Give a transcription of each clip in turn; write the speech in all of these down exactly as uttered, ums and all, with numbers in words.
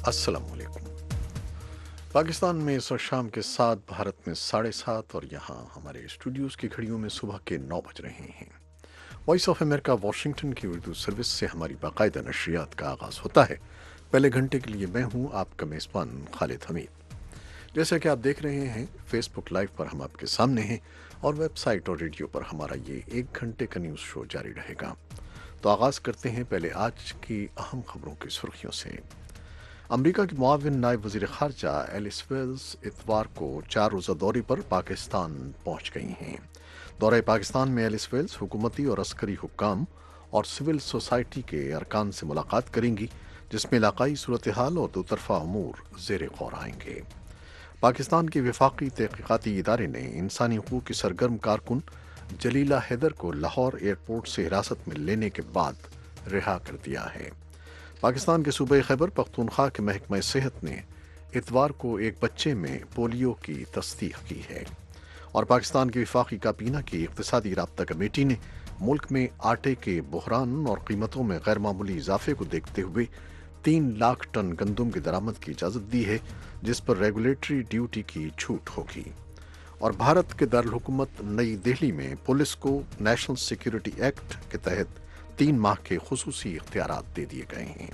अस्सलाम वालेकुम। पाकिस्तान में इस वक्त शाम के सात, भारत में साढ़े सात और यहाँ हमारे स्टूडियोज़ की घड़ियों में सुबह के नौ बज रहे हैं। वॉइस ऑफ अमेरिका वाशिंगटन की उर्दू सर्विस से हमारी बाकायदा नशरियात का आगाज़ होता है। पहले घंटे के लिए मैं हूँ आपका मेज़बान खालिद हमीद। जैसा कि आप देख रहे हैं, फेसबुक लाइव पर हम आपके सामने हैं और वेबसाइट और रेडियो पर हमारा ये एक घंटे का न्यूज़ शो जारी रहेगा। तो आगाज़ करते हैं पहले आज की अहम खबरों की सुर्खियों से। अमरीका की मुआविन नायब वज़ीर ख़ारजा एलिस वेल्स इतवार को चार रोज़ा दौरे पर पाकिस्तान पहुँच गई हैं। दौरे पाकिस्तान में एलिस वेल्स हुकूमती और अस्करी हुक्काम और सिविल सोसाइटी के अरकान से मुलाकात करेंगी, जिसमें इलाकाई सूरत हाल और दोतरफा अमूर ज़ेर गौर आएंगे। पाकिस्तान के वफाकी तहक़ीक़ाती इदारे ने इंसानी हकूक़ की सरगर्म कारकुन जलीला हैदर को लाहौर एयरपोर्ट से हिरासत में लेने के बाद रिहा कर दिया है। पाकिस्तान के सूबे खैबर पख्तूनख्वा के महकमा सेहत ने इतवार को एक बच्चे में पोलियो की तस्दीक की है। और पाकिस्तान की वफाकी काबीना की इक़्तिसादी राब्ता कमेटी ने मुल्क में आटे के बहरान और कीमतों में गैर मामूली इजाफे को देखते हुए तीन लाख टन गंदम की दरामद की इजाज़त दी है, जिस पर रेगुलेटरी ड्यूटी की छूट होगी। और भारत के दारुल हुकूमत नई दिल्ली में पुलिस को नेशनल सिक्योरिटी एक्ट के तहत तीन माह के खुसूसी इख्तियारात दे दिए गए हैं।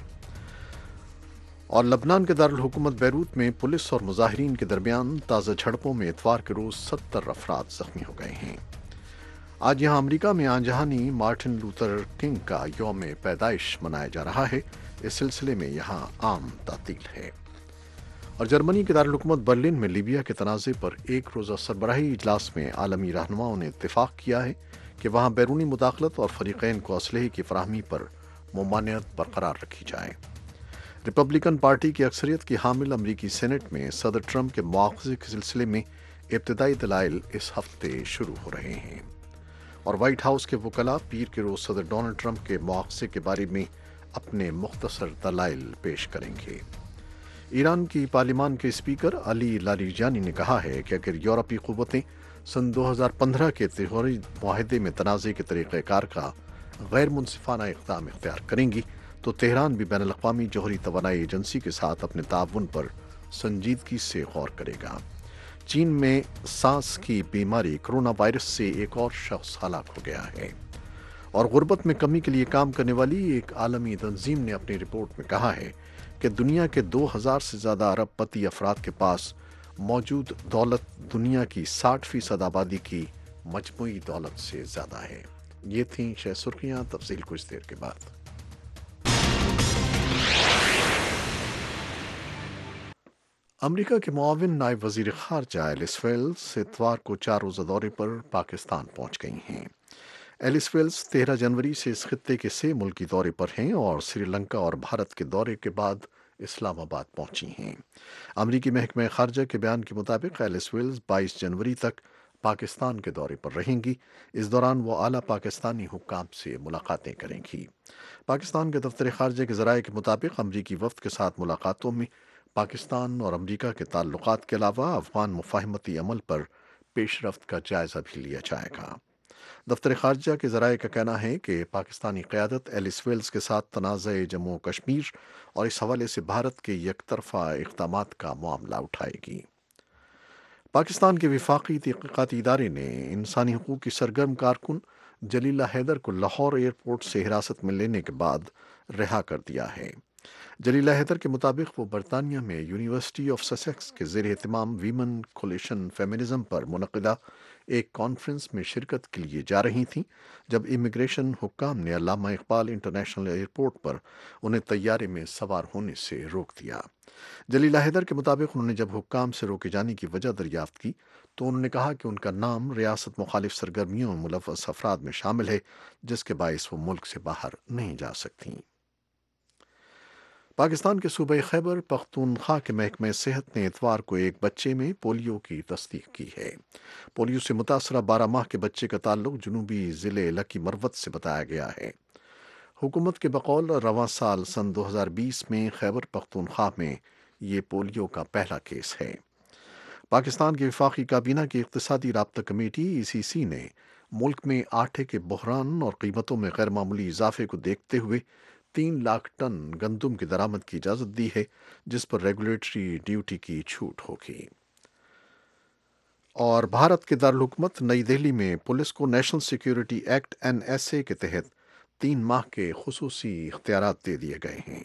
और लबनान के दारुल हुकूमत बैरूत में पुलिस और मुजाहिरीन के दरमियान ताज़ा झड़पों में इतवार के रोज सत्तर अफराद जख्मी हो गए हैं। आज यहाँ अमरीका में आनजहानी मार्टिन लूथर किंग का यौम पैदाइश मनाया जा रहा है। इस सिलसिले में यहाँ आम तातील है। और जर्मनी के दारुल हुकूमत बर्लिन में लीबिया के तनाज़े पर एक रोज़ा सरबराही इजलास में आलमी रहनुमाओं ने इत्तेफाक किया है कि वहाँ बैरूनी मुदाखलत और फरीक़ैन को असलहे की फराहमी पर मुमानियत बरकरार रखी जाए। रिपब्लिकन पार्टी की अक्सरियत की हामिल अमरीकी सेनेट में सदर ट्रंप के मुआवजे के सिलसिले में इब्तदाई दलाइल इस हफ्ते शुरू हो रहे हैं। और वाइट हाउस के वकला पीर के रोज़ सदर डोनाल्ड ट्रंप के मुआवजे के बारे में अपने मुख्तसर दलाइल पेश करेंगे। ईरान की पार्लिमान के स्पीकर अली लारीजानी ने कहा है कि अगर यूरोपीय क़ुव्वतें सन दो हज़ार पंद्रह के तिहरी मुआहदे में तनाज़े के तरीक़ाकार का गैर मुनसिफाना इक़दाम इख्तियार करेंगी तो तेहरान भी बैनुल अक़वामी जोहरी तवानाई एजेंसी के साथ अपने ताउन पर संजीदगी से गौर करेगा। चीन में सांस की बीमारी कोरोना वायरस से एक और शख्स हलाक हो गया है। और गुर्बत में कमी के लिए काम करने वाली एक आलमी तंजीम ने अपनी रिपोर्ट में कहा है कि दुनिया के दो हज़ार से ज़्यादा अरबपति अफराद के पास मौजूद दौलत दुनिया की साठ फीसद आबादी की मजमूई दौलत से ज़्यादा है। ये थी शह सुर्खियाँ, तफसील कुछ देर के बाद। अमरीका के मुआविन नायब वज़ीर ख़ारजा एलिस वेल्स इतवार को चार रोज़ा दौरे पर पाकिस्तान पहुँच गई हैं। एलिस वेल्स तेरह जनवरी से इस खित्ते के से मुल्की दौरे पर हैं और श्रीलंका और भारत के दौरे के बाद इस्लामाबाद पहुंची हैं। अमरीकी महकमा ख़ारजा के बयान के मुताबिक एलिस वेल्स बाईस जनवरी तक पाकिस्तान के दौरे पर रहेंगी। इस दौरान वो आला पाकिस्तानी हुक्काम से मुलाकातें करेंगी। पाकिस्तान के दफ्तर ख़ारजा के ज़राए के मुताबिक अमरीकी वफ़द के साथ मुलाकातों में पाकिस्तान और अमरीका के ताल्लुकात के अलावा अफ़गान मुफ़ाहमती अमल पर पेशरफ्त का जायज़ा भी लिया जाएगा। दफ्तर ख़ारजा के ज़राए का कहना है कि पाकिस्तानी क़यादत एलिस वेल्स के साथ तनाज़े जम्मू कश्मीर और इस हवाले से भारत के यकतरफ़ा इक़दामात का मामला उठाएगी। पाकिस्तान के वफाकी तहक़ीक़ाती इदारे ने इंसानी हकूक़ की सरगर्म कारकुन जलीला हैदर को लाहौर एयरपोर्ट से हिरासत में लेने के बाद रिहा कर दिया है। जलीला हैदर के मुताबिक वो बरतानिया में यूनिवर्सिटी ऑफ ससेक्स के ज़ेर एहतमाम वीमन कोलिशन फेमिनिज़म पर मुनक़िदा एक कॉन्फ्रेंस में शिरकत के लिए जा रही थीं, जब इमिग्रेशन हुक्काम ने अल्लामा इकबाल इंटरनेशनल एयरपोर्ट पर उन्हें तैयारे में सवार होने से रोक दिया। जलीला हैदर के मुताबिक उन्होंने जब हुक्काम से रोके जाने की वजह दरियाफ्त की तो उन्होंने कहा कि उनका नाम रियासत मुखालिफ सरगर्मियों में मुलव्वस अफराद में शामिल है, जिसके बायस वो मुल्क से बाहर नहीं जा सकती। पाकिस्तान के सूबे खैबर पख्तूनख्वा के महकमे सेहत ने इतवार को एक बच्चे में पोलियो की तस्दीक की है। पोलियो से मुतासरा बारह माह के बच्चे का ताल्लुक जनूबी ज़िले लकी मरवत से बताया गया है। हुकूमत के बकौल रवां साल सन दो हज़ार बीस में खैबर पख्तूनख्वा में ये पोलियो का पहला केस है। पाकिस्तान की वफाकी काबीना की इक़्तिसादी राब्ता कमेटी ई सी सी ने मुल्क में आटे के बहरान और कीमतों में गैर मामूली इजाफे को देखते हुए تین لاکھ ٹن گندم کی درآمد کی اجازت دی ہے، جس پر ریگولیٹری ڈیوٹی کی چھوٹ ہوگی۔ اور بھارت کے دارالحکومت نئی دہلی میں پولیس کو national security act N S A کے تحت تین ماہ کے خصوصی اختیارات دے دیے گئے ہیں۔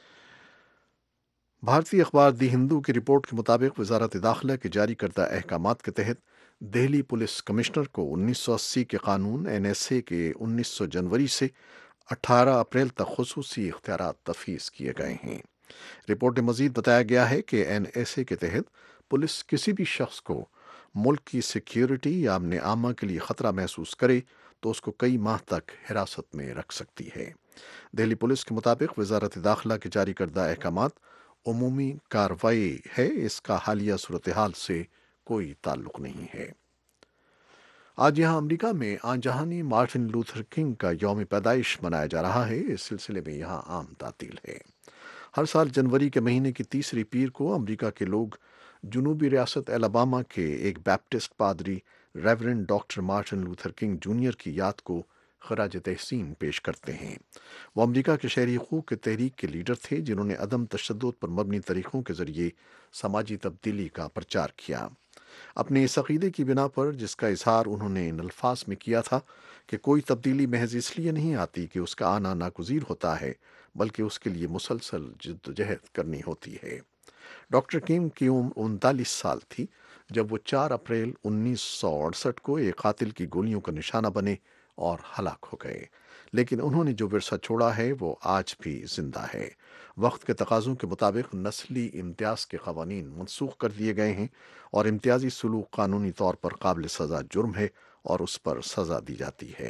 بھارتی اخبار دی ہندو کی رپورٹ کے مطابق وزارت داخلہ کے جاری کردہ احکامات کے تحت دہلی پولیس کمشنر کو انیس سو اسی کے قانون این ایس اے کے انیس سو جنوری سے اٹھارہ اپریل تک خصوصی اختیارات تفویض کیے گئے ہیں۔ رپورٹ میں مزید بتایا گیا ہے کہ این ایس اے کے تحت پولیس کسی بھی شخص کو ملک کی سیکیورٹی یا امن عامہ کے لیے خطرہ محسوس کرے تو اس کو کئی ماہ تک حراست میں رکھ سکتی ہے۔ دہلی پولیس کے مطابق وزارت داخلہ کے جاری کردہ احکامات عمومی کارروائی ہے، اس کا حالیہ صورتحال سے کوئی تعلق نہیں ہے۔ آج یہاں امریکہ میں آن جہانی مارٹن لوتھر کنگ کا یوم پیدائش منایا جا رہا ہے۔ اس سلسلے میں یہاں عام تعطیل ہے۔ ہر سال جنوری کے مہینے کی تیسری پیر کو امریکہ کے لوگ جنوبی ریاست الاباما کے ایک بیپٹسٹ پادری reverend doctor Martin Luther King junior کی یاد کو خراج تحسین پیش کرتے ہیں۔ وہ امریکہ کے شہری حقوق کے تحریک کے لیڈر تھے، جنہوں نے عدم تشدد پر مبنی طریقوں کے ذریعے سماجی تبدیلی کا پرچار کیا۔ اپنے اس عقیدے کی بنا پر، جس کا اظہار انہوں نے ان الفاظ میں کیا تھا کہ کوئی تبدیلی محض اس لیے نہیں آتی کہ اس کا آنا ناگزیر ہوتا ہے، بلکہ اس کے لیے مسلسل جدوجہد کرنی ہوتی ہے۔ ڈاکٹر کنگ کی عمر انتالیس سال تھی جب وہ چار اپریل انیس سو اڑسٹھ کو ایک قاتل کی گولیوں کا نشانہ بنے اور ہلاک ہو گئے، لیکن انہوں نے جو ورثہ چھوڑا ہے وہ آج بھی زندہ ہے۔ وقت کے تقاضوں کے مطابق نسلی امتیاز کے قوانین منسوخ کر دیے گئے ہیں اور امتیازی سلوک قانونی طور پر قابل سزا جرم ہے اور اس پر سزا دی جاتی ہے۔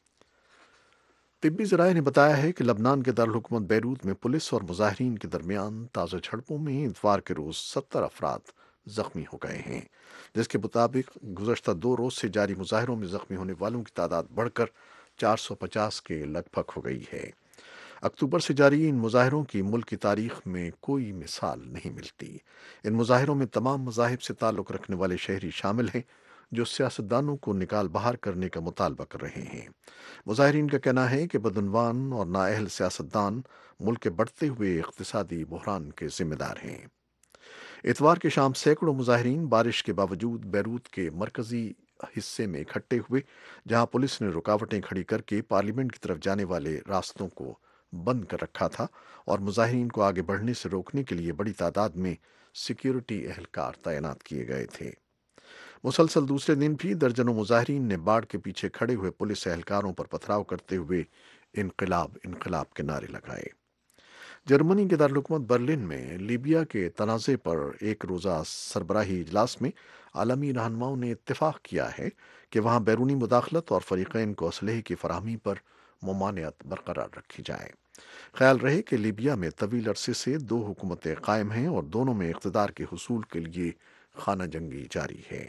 طبی ذرائع نے بتایا ہے کہ لبنان کے دارالحکومت بیروت میں پولیس اور مظاہرین کے درمیان تازہ جھڑپوں میں اتوار کے روز ستر افراد زخمی ہو گئے ہیں، جس کے مطابق گزشتہ دو روز سے جاری مظاہروں میں زخمی ہونے والوں کی تعداد بڑھ کر چار سو پچاس کے لگ بھگ ہو گئی ہے۔ اکتوبر سے جاری ان مظاہروں کی ملک کی تاریخ میں کوئی مثال نہیں ملتی۔ ان مظاہروں میں تمام مذاہب سے تعلق رکھنے والے شہری شامل ہیں، جو سیاستدانوں کو نکال باہر کرنے کا مطالبہ کر رہے ہیں۔ مظاہرین کا کہنا ہے کہ بدعنوان اور نااہل سیاستدان ملک کے بڑھتے ہوئے اقتصادی بحران کے ذمہ دار ہیں۔ اتوار کی شام سینکڑوں مظاہرین بارش کے باوجود بیروت کے مرکزی حصے میں اکٹھے ہوئے، جہاں پولیس نے رکاوٹیں کھڑی کر کے پارلیمنٹ کی طرف جانے والے راستوں کو بند کر رکھا تھا اور مظاہرین کو آگے بڑھنے سے روکنے کے لیے بڑی تعداد میں سیکیورٹی اہلکار تعینات کیے گئے تھے۔ مسلسل دوسرے دن بھی درجنوں مظاہرین نے باڑ کے پیچھے کھڑے ہوئے پولیس اہلکاروں پر پتھراؤ کرتے ہوئے انقلاب انقلاب کے نعرے لگائے۔ جرمنی کے دارالحکومت برلن میں لیبیا کے تنازع پر ایک روزہ سربراہی اجلاس میں عالمی رہنماؤں نے اتفاق کیا ہے کہ وہاں بیرونی مداخلت اور فریقین کو اسلحے کی فراہمی پر ممانعت برقرار رکھی جائے۔ خیال رہے کہ لیبیا میں طویل عرصے سے دو حکومتیں قائم ہیں اور دونوں میں اقتدار کے حصول کے لیے خانہ جنگی جاری ہے۔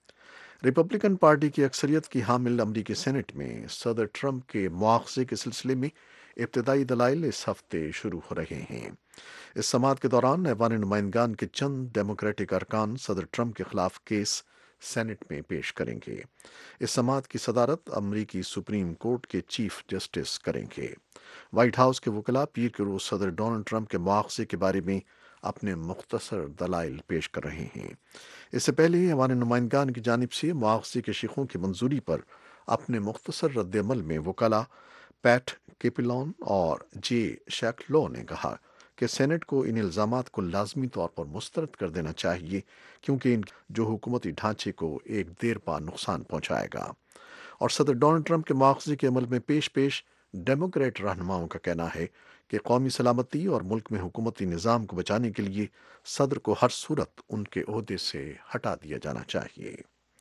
ریپبلکن پارٹی کی اکثریت کی حامل امریکی سینٹ میں صدر ٹرمپ کے مواخذے کے سلسلے میں ابتدائی دلائل اس ہفتے شروع ہو رہے ہیں۔ اس سماعت کے دوران ایوان نمائندگان کے چند ڈیموکریٹک ارکان صدر ٹرمپ کے خلاف کیس سینٹ میں پیش کریں گے۔ اس سماعت کی صدارت امریکی سپریم کورٹ کے چیف جسٹس کریں گے۔ وائٹ ہاؤس کے وکلاء پیر کے روز صدر ڈونلڈ ٹرمپ کے مواخذے کے بارے میں اپنے مختصر دلائل پیش کر رہے ہیں۔ اس سے پہلے ایوان نمائندگان کی جانب سے مواخذے کے شیخوں کی منظوری پر اپنے مختصر رد عمل میں وکلاء پیٹ کیپلون اور جے شیکلو نے کہا کہ سینٹ کو ان الزامات کو لازمی طور پر مسترد کر دینا چاہیے، کیونکہ ان جو حکومتی ڈھانچے کو ایک دیر پا نقصان پہنچائے گا۔ اور صدر ڈونلڈ ٹرمپ کے مواخذے کے عمل میں پیش پیش ڈیموکریٹ رہنماؤں کا کہنا ہے کہ قومی سلامتی اور ملک میں حکومتی نظام کو بچانے کے لیے صدر کو ہر صورت ان کے عہدے سے ہٹا دیا جانا چاہیے۔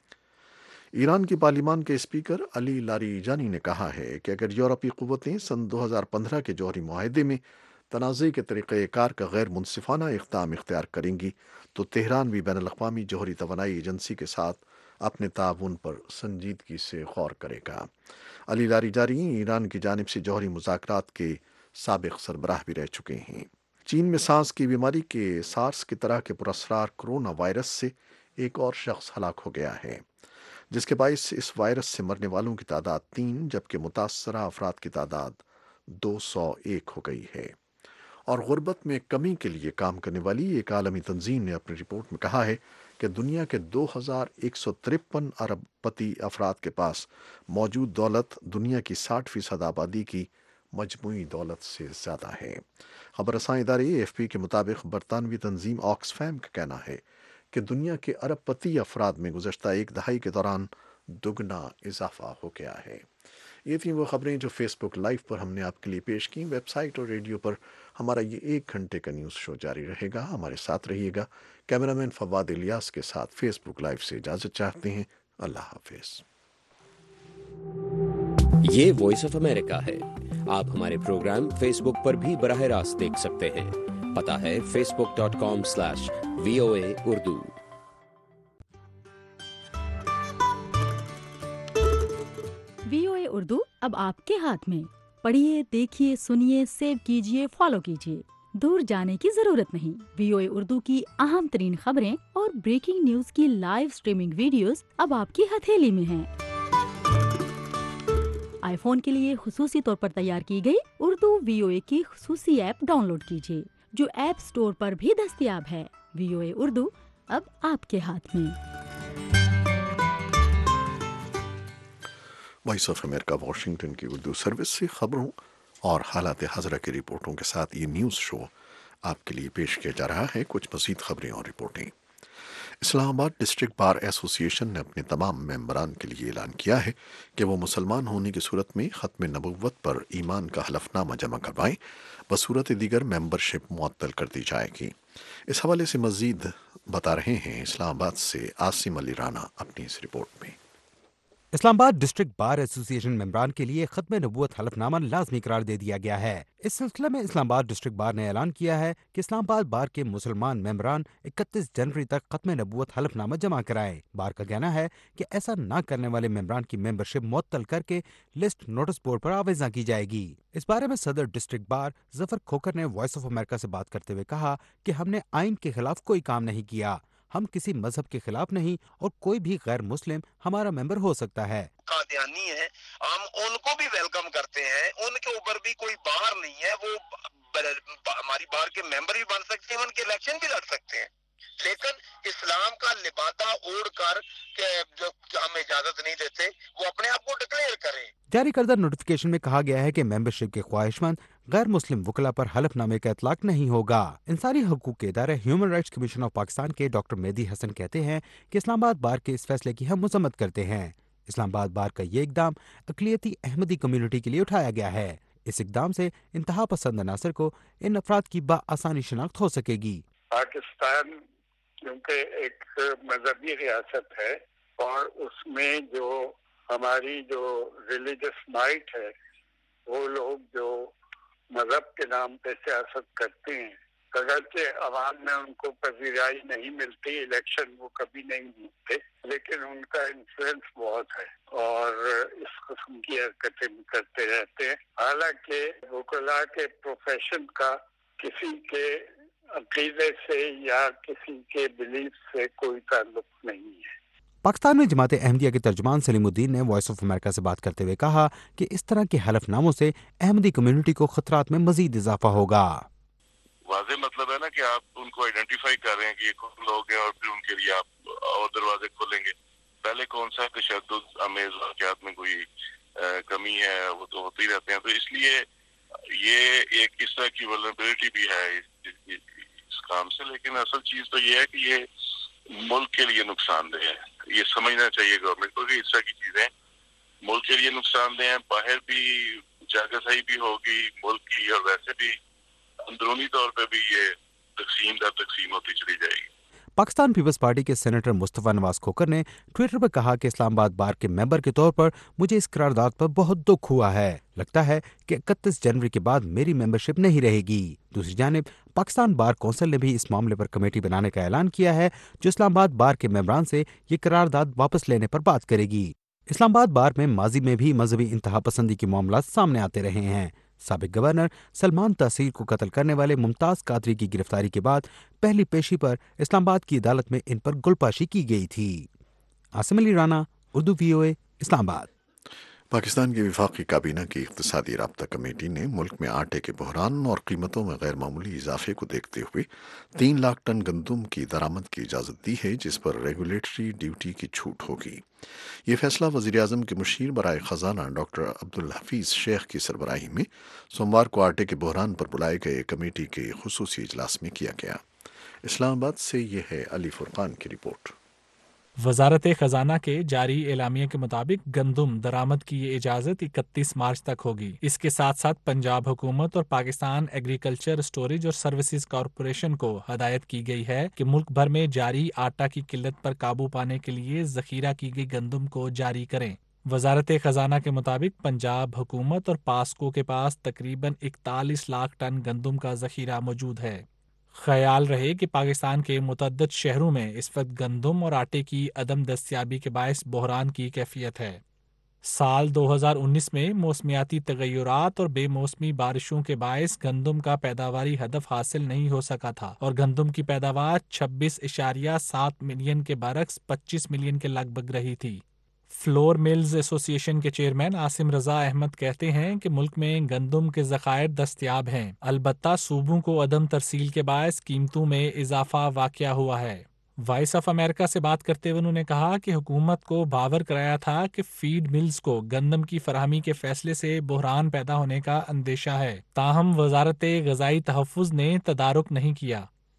ایران کی پارلیمان کے اسپیکر علی لاریجانی نے کہا ہے کہ اگر یورپی قوتیں سن دو ہزار پندرہ کے جوہری معاہدے میں تنازع کے طریقہ کار کا غیر منصفانہ اقدام اختیار کریں گی تو تہران بھی بین الاقوامی جوہری توانائی ایجنسی کے ساتھ اپنے تعاون پر سنجیدگی سے غور کرے گا۔ علی لاریجانی ایران کی جانب سے جوہری مذاکرات کے سابق سربراہ بھی رہ چکے ہیں۔ چین میں سانس کی بیماری کے سارس کی طرح کے پراسرار کرونا وائرس سے ایک اور شخص ہلاک ہو گیا ہے، جس کے باعث اس وائرس سے مرنے والوں کی تعداد تین جبکہ متاثرہ افراد کی تعداد دو سو ایک ہو گئی ہے۔ اور غربت میں کمی کے لیے کام کرنے والی ایک عالمی تنظیم نے اپنی رپورٹ میں کہا ہے کہ دنیا کے دو ہزار ایک سو ترپن ارب پتی افراد کے پاس موجود دولت دنیا کی ساٹھ فیصد آبادی کی مجموعی دولت سے زیادہ ہے۔ خبر رساں ادارے اے ایف پی کے مطابق برطانوی تنظیم آکسفیم کا کہنا ہے کہ دنیا کے ارب پتی افراد میں گزشتہ ایک دہائی کے دوران دگنا اضافہ ہو گیا ہے۔ یہ تھیں وہ خبریں جو فیس بک لائیو پر ہم نے آپ کے لیے پیش کی۔ ویب سائٹ اور ریڈیو پر ہمارا یہ ایک گھنٹے کا نیوز شو جاری رہے گا، ہمارے ساتھ رہیے گا۔ کیمرامین فواد الیاس کے ساتھ فیس بک لائیو سے اجازت چاہتے ہیں۔ اللہ حافظ۔ یہ وائس آف امریکہ ہے۔ آپ ہمارے پروگرام فیس بک پر بھی براہ راست دیکھ سکتے ہیں۔ پتہ ہے Facebook dot com slash V O A Urdu. V O A Urdu اب آپ کے ہاتھ میں۔ پڑھیے، دیکھیے، سنیے، سیو کیجیے، فالو کیجیے۔ دور جانے کی ضرورت نہیں۔ وی او اے اردو کی اہم ترین خبریں اور بریکنگ نیوز کی لائیو سٹریمنگ ویڈیوز اب آپ کی ہتھیلی میں ہیں۔ آئی فون کے لیے خصوصی طور پر تیار کی گئی اردو وی او اے کی خصوصی ایپ ڈاؤن لوڈ کیجیے، جو ایپ سٹور پر بھی دستیاب ہے۔ وی او اے اردو اب آپ کے ہاتھ میں۔ وائس آف امریکہ واشنگٹن کی اردو سروس سے خبروں اور حالات حاضرہ کی رپورٹوں کے ساتھ یہ نیوز شو آپ کے لیے پیش کیا جا رہا ہے۔ کچھ مزید خبریں اور رپورٹیں۔ اسلام آباد ڈسٹرکٹ بار ایسوسی ایشن نے اپنے تمام ممبران کے لیے اعلان کیا ہے کہ وہ مسلمان ہونے کی صورت میں ختم نبوت پر ایمان کا حلف نامہ جمع کروائیں، بصورت دیگر ممبرشپ معطل کر دی جائے گی۔ اس حوالے سے مزید بتا رہے ہیں اسلام آباد سے عاصم علی رانا اپنی اس رپورٹ میں۔ اسلام آباد ڈسٹرکٹ بار ایسوسی ایشن ممبران کے لیے ختم نبوت حلف نامہ لازمی قرار دے دیا گیا ہے۔ اس سلسلے میں اسلام آباد ڈسٹرکٹ بار نے اعلان کیا ہے کہ اسلام آباد بار کے مسلمان ممبران اکتیس جنوری تک ختم نبوت حلف نامہ جمع کرائیں۔ بار کا کہنا ہے کہ ایسا نہ کرنے والے ممبران کی ممبرشپ معطل کر کے لسٹ نوٹس بورڈ پر آویزاں کی جائے گی۔ اس بارے میں صدر ڈسٹرکٹ بار ظفر کھوکھر نے وائس آف امریکہ سے بات کرتے ہوئے کہا کہ ہم نے آئین کے خلاف کوئی کام نہیں کیا، ہم کسی مذہب کے خلاف نہیں، اور کوئی بھی غیر مسلم ہمارا ممبر ہو سکتا ہے۔ قادیانی ہے، ہم ان کو بھی ویلکم کرتے ہیں، ان کے اوپر بھی کوئی بار نہیں ہے، وہ ہماری بار کے ممبر بھی بن سکتے ہیں، ان کے الیکشن بھی لڑ سکتے ہیں، لیکن اسلام کا لبادہ اوڑھ کر کہ جو ہم اجازت نہیں دیتے، وہ اپنے آپ کو ڈکلیئر کریں۔ جاری کردہ نوٹیفکیشن میں کہا گیا ہے کہ ممبرشپ کے خواہش مند غیر مسلم وکلا پر حلف نامے کا اطلاق نہیں ہوگا۔ انسانی حقوق کے ادارے human rights commission of Pakistan کے ڈاکٹر مہدی حسن کہتے ہیں کہ اسلام آباد بار کے اس فیصلے کی ہم مذمت کرتے ہیں۔ اسلام آباد بار کا یہ اقدام اقلیتی احمدی کمیونٹی کے لیے اٹھایا گیا ہے۔ اس اقدام سے انتہا پسند عناصر کو ان افراد کی بآسانی شناخت ہو سکے گی۔ پاکستان کیونکہ ایک مذہبی ریاست ہے، اور اس میں جو ہماری جو ریلیجس مائٹ ہے، وہ لوگ جو مذہب کے نام پہ سیاست کرتے ہیں، اگرچہ عوام میں ان کو پذیرائی نہیں ملتی، الیکشن وہ کبھی نہیں ملتے، لیکن ان کا انفلوئنس بہت ہے اور اس قسم کی حرکتیں کرتے رہتے ہیں، حالانکہ وکلاء کے پروفیشن کا کسی کے عقیدے سے یا کسی کے بلیف سے کوئی تعلق نہیں ہے۔ پاکستان میں جماعت احمدیہ کے ترجمان سلیم الدین نے وائس آف امریکہ سے بات کرتے ہوئے کہا کہ اس طرح کے حلف ناموں سے احمدی کمیونٹی کو خطرات میں مزید اضافہ ہوگا۔ واضح مطلب ہے نا کہ آپ ان کو آئیڈینٹیفائی کر رہے ہیں کہ یہ کون لوگ ہیں، اور پھر ان کے لیے آپ اور دروازے کھولیں گے۔ پہلے کون سا تشدد امیز واقعات میں کوئی کمی ہے، وہ تو ہوتے ہی رہتے ہیں، تو اس لیے یہ ایک اس طرح کی ولنریبلٹی بھی ہے اس کام سے، لیکن اصل چیز تو یہ ہے کہ یہ ملک کے لیے نقصان دہ ہے۔ یہ سمجھنا چاہیے گورنمنٹ کو کہ اس طرح کی چیزیں ملک کے لیے نقصان دہ ہیں، باہر بھی جاگرسائی بھی ہوگی ملک کی، اور ویسے بھی اندرونی طور پہ بھی یہ تقسیم در تقسیم ہوتی چلی جائے گی۔ پاکستان پیپلز پارٹی کے سینیٹر مصطفیٰ نواز کھوکھر نے ٹویٹر پر کہا کہ اسلام آباد بار کے ممبر کے طور پر مجھے اس قرارداد پر بہت دکھ ہوا ہے۔ لگتا ہے کہ اکتیس جنوری کے بعد میری ممبرشپ نہیں رہے گی۔ دوسری جانب پاکستان بار کونسل نے بھی اس معاملے پر کمیٹی بنانے کا اعلان کیا ہے جو اسلام آباد بار کے ممبران سے یہ قرارداد واپس لینے پر بات کرے گی۔ اسلام آباد بار میں ماضی میں بھی مذہبی انتہا پسندی کے معاملات سامنے آتے رہے ہیں۔ سابق گورنر سلمان تحصیل کو قتل کرنے والے ممتاز قادری کی گرفتاری کے بعد پہلی پیشی پر اسلام آباد کی عدالت میں ان پر گلپاشی کی گئی تھی۔ عاصم علی رانا، اردو وی او اے، اسلام آباد۔ पाकिस्तान की वफाकी काबीना की इक़्तिसादी राब्ता कमेटी ने मुल्क में आटे के बहरान और कीमतों में गैर मामूली इजाफे को देखते हुए तीन लाख टन गंदुम की दरामद की इजाज़त दी है, जिस पर रेगुलेटरी ड्यूटी की छूट होगी। ये फैसला वज़ीर आज़म के मुशीर बराए ख़जाना डॉक्टर अब्दुल हफीज़ शेख की सरबराही में सोमवार को आटे के बहरान पर बुलाए गए कमेटी के खुसूसी इजलास में किया गया। इस्लामाबाद से ये है अली फुरकान की रिपोर्ट। वजारत खजाना के जारी एलामिया के मुताबिक गंदुम दरामद की ये इजाज़त इकतीस मार्च तक होगी। इसके साथ साथ पंजाब हुकूमत और पाकिस्तान एग्रीकल्चर स्टोरेज और सर्विसेज कॉरपोरेशन को हदायत की गई है कि मुल्क भर में जारी आटा की किल्लत पर काबू पाने के लिए जखीरा की गई गंदुम को जारी करें। वजारत खजाना के मुताबिक पंजाब हुकूमत और पास्को के पास तकरीबन इकतालीस लाख टन गंदुम का जखीरा मौजूद है। ख्याल रहे कि पाकिस्तान के मुतअद्दिद शहरों में इस वक्त गंदुम और आटे की अदम दस्तियाबी के बायस बहरान की कैफियत है। साल दो हज़ार उन्नीस में मौसमियाती तगय्युरात और बेमौसमी बारिशों के बायस गंदुम का पैदावारी हदफ हासिल नहीं हो सका था और गंदुम की पैदावार छब्बीस इशारिया सात मिलियन के बरक्स पच्चीस मिलियन के लगभग रही थी। फ्लोर मिल्स एसोसिएशन के चेयरमैन आसिम रजा अहमद कहते हैं कि मुल्क में गंदुम के ज़खायर दस्तयाब हैं, अलबत्ता सूबों को अदम तरसील के बायस कीमतों में इजाफा वाक़या हुआ है। वॉइस ऑफ अमेरिका से बात करते हुए उन्होंने कहा कि हुकूमत को बावर कराया था कि फीड मिल्स को गंदम की फराहमी के फैसले से बहरान पैदा होने का अंदेशा है, ताहम वजारत ग़ज़ाई तहफ़्फ़ुज़ ने तदारुक नहीं किया।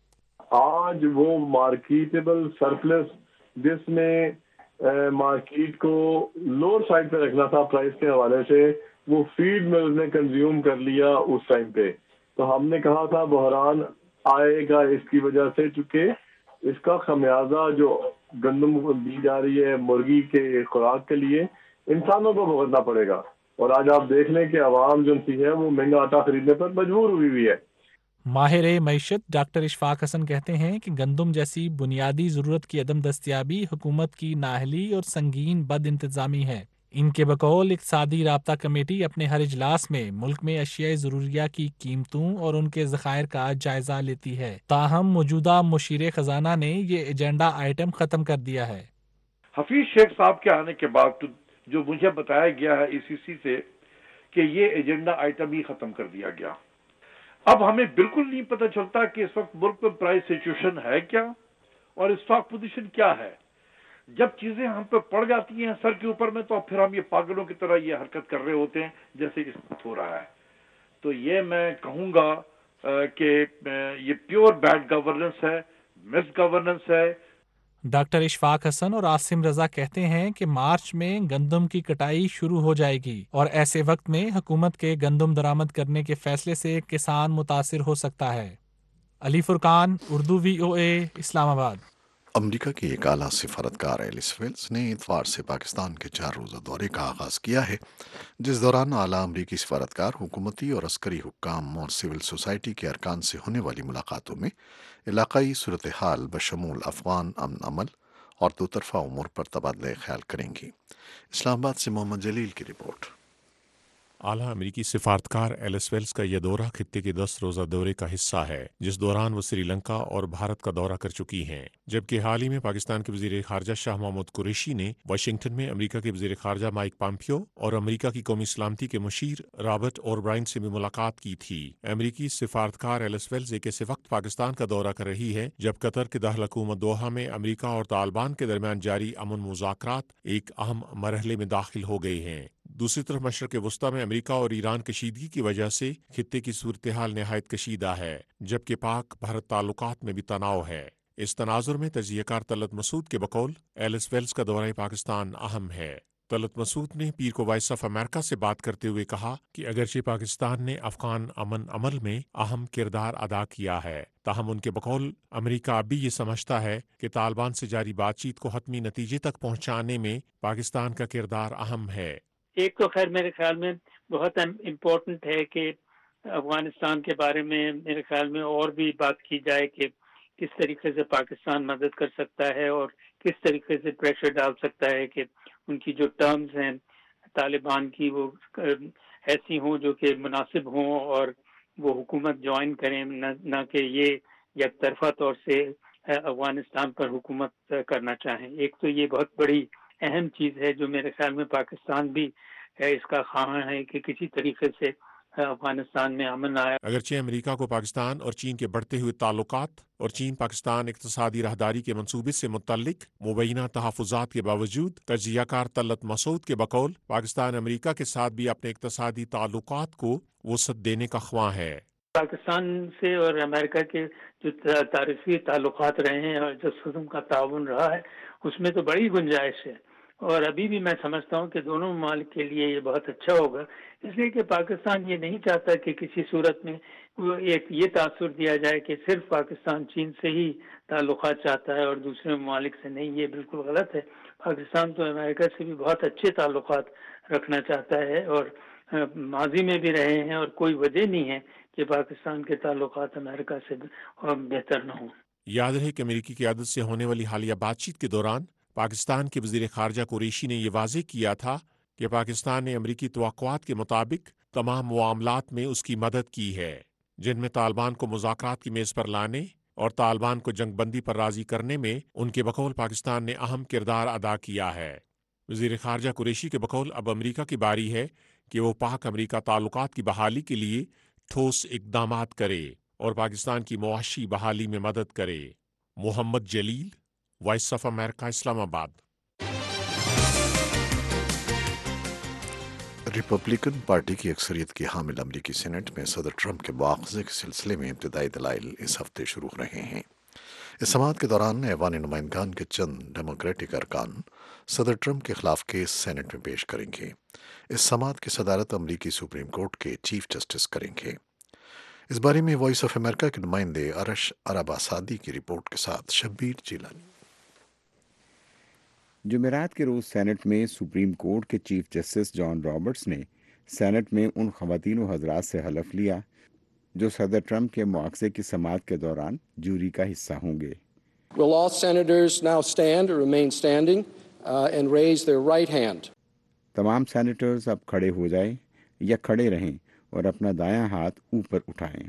आज वो मार्केटेबल सरप्लस जिसमें मार्केट को लोअर साइड पे रखना था प्राइस के हवाले से, वो फीड मिल्स ने कंज्यूम कर लिया उस टाइम पे। तो हमने कहा था बहरान आएगा इसकी वजह से, चूंकि इसका खमियाजा जो गंदम दी जा रही है मुर्गी के खुराक के लिए इंसानों को भुगतना पड़ेगा। और आज आप देख लें कि आवाम जो सी है वो महंगा आटा खरीदने पर मजबूर हुई हुई है। माहिर मईशत डॉक्टर इशफाक हसन कहते हैं कि गंदुम जैसी बुनियादी ज़रूरत की अदम दस्तियाबी हुकूमत की नाहली और संगीन बद इंतज़ामी है। इनके बकौल इक़्तिसादी राब्ता कमेटी अपने हर इजलास में मुल्क में अशियाए ज़रूरिया की कीमतों और उनके ज़खायर का जायज़ा लेती है। ताहम मौजूदा मुशीर ख़जाना ने ये एजेंडा आइटम ख़त्म कर दिया है। हफीज शेख साहब के आने के बाद जो मुझे बताया गया है ईसीसी से कि ये एजेंडा आइटम ही ख़त्म कर दिया गया। अब हमें बिल्कुल नहीं पता चलता कि इस वक्त मुल्क में प्राइस सिचुएशन है क्या और स्टॉक पोजीशन क्या है। जब चीजें हम पे पड़ जाती हैं सर के ऊपर में, तो फिर हम ये पागलों की तरह ये हरकत कर रहे होते हैं जैसे इस वक्त हो रहा है। तो ये मैं कहूंगा कि ये प्योर बैड गवर्नेंस है, मिस गवर्नेंस है। डॉक्टर इशफाक हसन और आसिम रजा कहते हैं कि मार्च में गंदम की कटाई शुरू हो जाएगी और ऐसे वक्त में हुकूमत के गंदम दरामद करने के फैसले से किसान मुतासिर हो सकता है। Ali Furqan, Urdu V O A, Islamabad. अमरीका की एक आला सिफारतकार एलिस वेल्स ने इतवार से पाकिस्तान के चार रोज़ा दौरे का आगाज़ किया है, जिस दौरान आला अमरीकी सिफारतकार हुकूमती और अस्करी हुक्काम और सिविल सोसाइटी के अरकान से होने वाली मुलाकातों में इलाकाई सूरत हाल बशमूल अफगान अमन अमल और दो तरफा उमूर पर तबादला ख्याल करेंगी। इस्लामाबाद से मोहम्मद जलील की रिपोर्ट। आला अमरीकी सिफारतकार एलिस वेल्स का यह दौरा खित्ते के दस रोज़ा दौरे का हिस्सा है, जिस दौरान वो श्रीलंका और भारत का दौरा कर चुकी हैं। जबकि हाल ही में पाकिस्तान के वज़ीर ख़ारजा शाह महमूद कुरैशी ने वाशिंगटन में अमरीका के वज़ीर ख़ारजा माइक पॉम्पियो और अमरीका की कौमी सलामती के मुशीर रॉबर्ट ओब्रायन से भी मुलाकात की थी। अमरीकी सिफारतकार एलिस वेल्स एक ऐसे वक्त पाकिस्तान का दौरा कर रही है जब कतर के दारकूमत दोहा में अमरीका और तालिबान के दरमियान जारी अमन मुज़ाकरात एक अहम मरहले में दाखिल हो गए हैं। दूसरी तरफ मशरक़ वस्ता में अमरीका और ईरान कशीदगी की वजह से खित्ते की सूरत हाल नहायत कशीदा है, जबकि पाक भारत ताल्लुकात में भी तनाव है। इस तनाजुर में तजियाकार तलत मसूद के बकौल एलिस वेल्स का दौरा पाकिस्तान अहम है। तलत मसूद ने पीर को वॉइस ऑफ अमेरिका से बात करते हुए कहा कि अगरचे पाकिस्तान ने अफगान अमन अमल में अहम किरदार अदा किया है, ताहम उनके बकौल अमरीका अब भी ये समझता है कि तालिबान से जारी बातचीत को हतमी नतीजे तक पहुँचाने में पाकिस्तान का किरदार अहम है। एक तो खैर मेरे ख्याल में बहुत इम्पोर्टेंट है कि अफगानिस्तान के बारे में मेरे ख्याल में और भी बात की जाए कि किस तरीके से पाकिस्तान मदद कर सकता है और किस तरीके से प्रेशर डाल सकता है कि उनकी जो टर्म्स हैं तालिबान की वो ऐसी हों जो कि मुनासिब हों और वो हुकूमत ज्वाइन करें, न, न कि ये एक तरफा तौर से अफगानिस्तान पर हुकूमत करना चाहें। एक तो ये बहुत बड़ी अहम चीज़ है जो मेरे ख्याल में पाकिस्तान भी اس کا خواہاں ہے کہ کسی طریقے سے افغانستان میں امن آیا۔ اگرچہ امریکہ کو پاکستان اور چین کے بڑھتے ہوئے تعلقات اور چین پاکستان اقتصادی راہداری کے منصوبے سے متعلق مبینہ تحفظات کے باوجود تجزیہ کار طلعت مسعود کے بقول پاکستان امریکہ کے ساتھ بھی اپنے اقتصادی تعلقات کو وسعت دینے کا خواہاں ہے۔ پاکستان سے اور امریکہ کے جو تاریخی تعلقات رہے ہیں اور جو قسم کا تعاون رہا ہے اس میں تو بڑی گنجائش ہے، اور ابھی بھی میں سمجھتا ہوں کہ دونوں ممالک کے لیے یہ بہت اچھا ہوگا، اس لیے کہ پاکستان یہ نہیں چاہتا کہ کسی صورت میں ایک یہ تاثر دیا جائے کہ صرف پاکستان چین سے ہی تعلقات چاہتا ہے اور دوسرے ممالک سے نہیں۔ یہ بالکل غلط ہے۔ پاکستان تو امریکہ سے بھی بہت اچھے تعلقات رکھنا چاہتا ہے اور ماضی میں بھی رہے ہیں، اور کوئی وجہ نہیں ہے کہ پاکستان کے تعلقات امریکہ سے بہتر نہ ہوں۔ یاد رہے کہ امریکی قیادت سے ہونے والی حالیہ بات چیت کے دوران پاکستان کے وزیر خارجہ قریشی نے یہ واضح کیا تھا کہ پاکستان نے امریکی توقعات کے مطابق تمام معاملات میں اس کی مدد کی ہے، جن میں طالبان کو مذاکرات کی میز پر لانے اور طالبان کو جنگ بندی پر راضی کرنے میں ان کے بقول پاکستان نے اہم کردار ادا کیا ہے۔ وزیر خارجہ قریشی کے بقول اب امریکہ کی باری ہے کہ وہ پاک امریکہ تعلقات کی بحالی کے لیے ٹھوس اقدامات کرے اور پاکستان کی معاشی بحالی میں مدد کرے۔ محمد جلیل، وائس آف امریکہ، اسلام آباد۔ ریپبلکن پارٹی کی اکثریت کی حامل امریکی سینٹ میں صدر ٹرمپ کے مواخذے کے سلسلے میں ابتدائی دلائل اس ہفتے شروع ہو رہے ہیں۔ اس سماعت کے دوران ایوان نمائندگان کے چند ڈیموکریٹک ارکان صدر ٹرمپ کے خلاف کیس سینٹ میں پیش کریں گے۔ اس سماعت کی صدارت امریکی سپریم کورٹ کے چیف جسٹس کریں گے۔ اس بارے میں وائس آف امریکہ کے نمائندے ارش عرب آسادی کی رپورٹ کے ساتھ شبیر جیلانی۔ جمعرات کے روز سینٹ میں سپریم کورٹ کے چیف جسٹس جان رابرٹس نے سینٹ میں ان خواتین و حضرات سے حلف لیا جو صدر ٹرمپ کے مواخذے کی سماعت کے دوران جوری کا حصہ ہوں گے۔ Will all senators now stand or remain standing uh, and raise their right hand? تمام سینیٹرز اب کھڑے ہو جائیں یا کھڑے رہیں اور اپنا دایاں ہاتھ اوپر اٹھائیں۔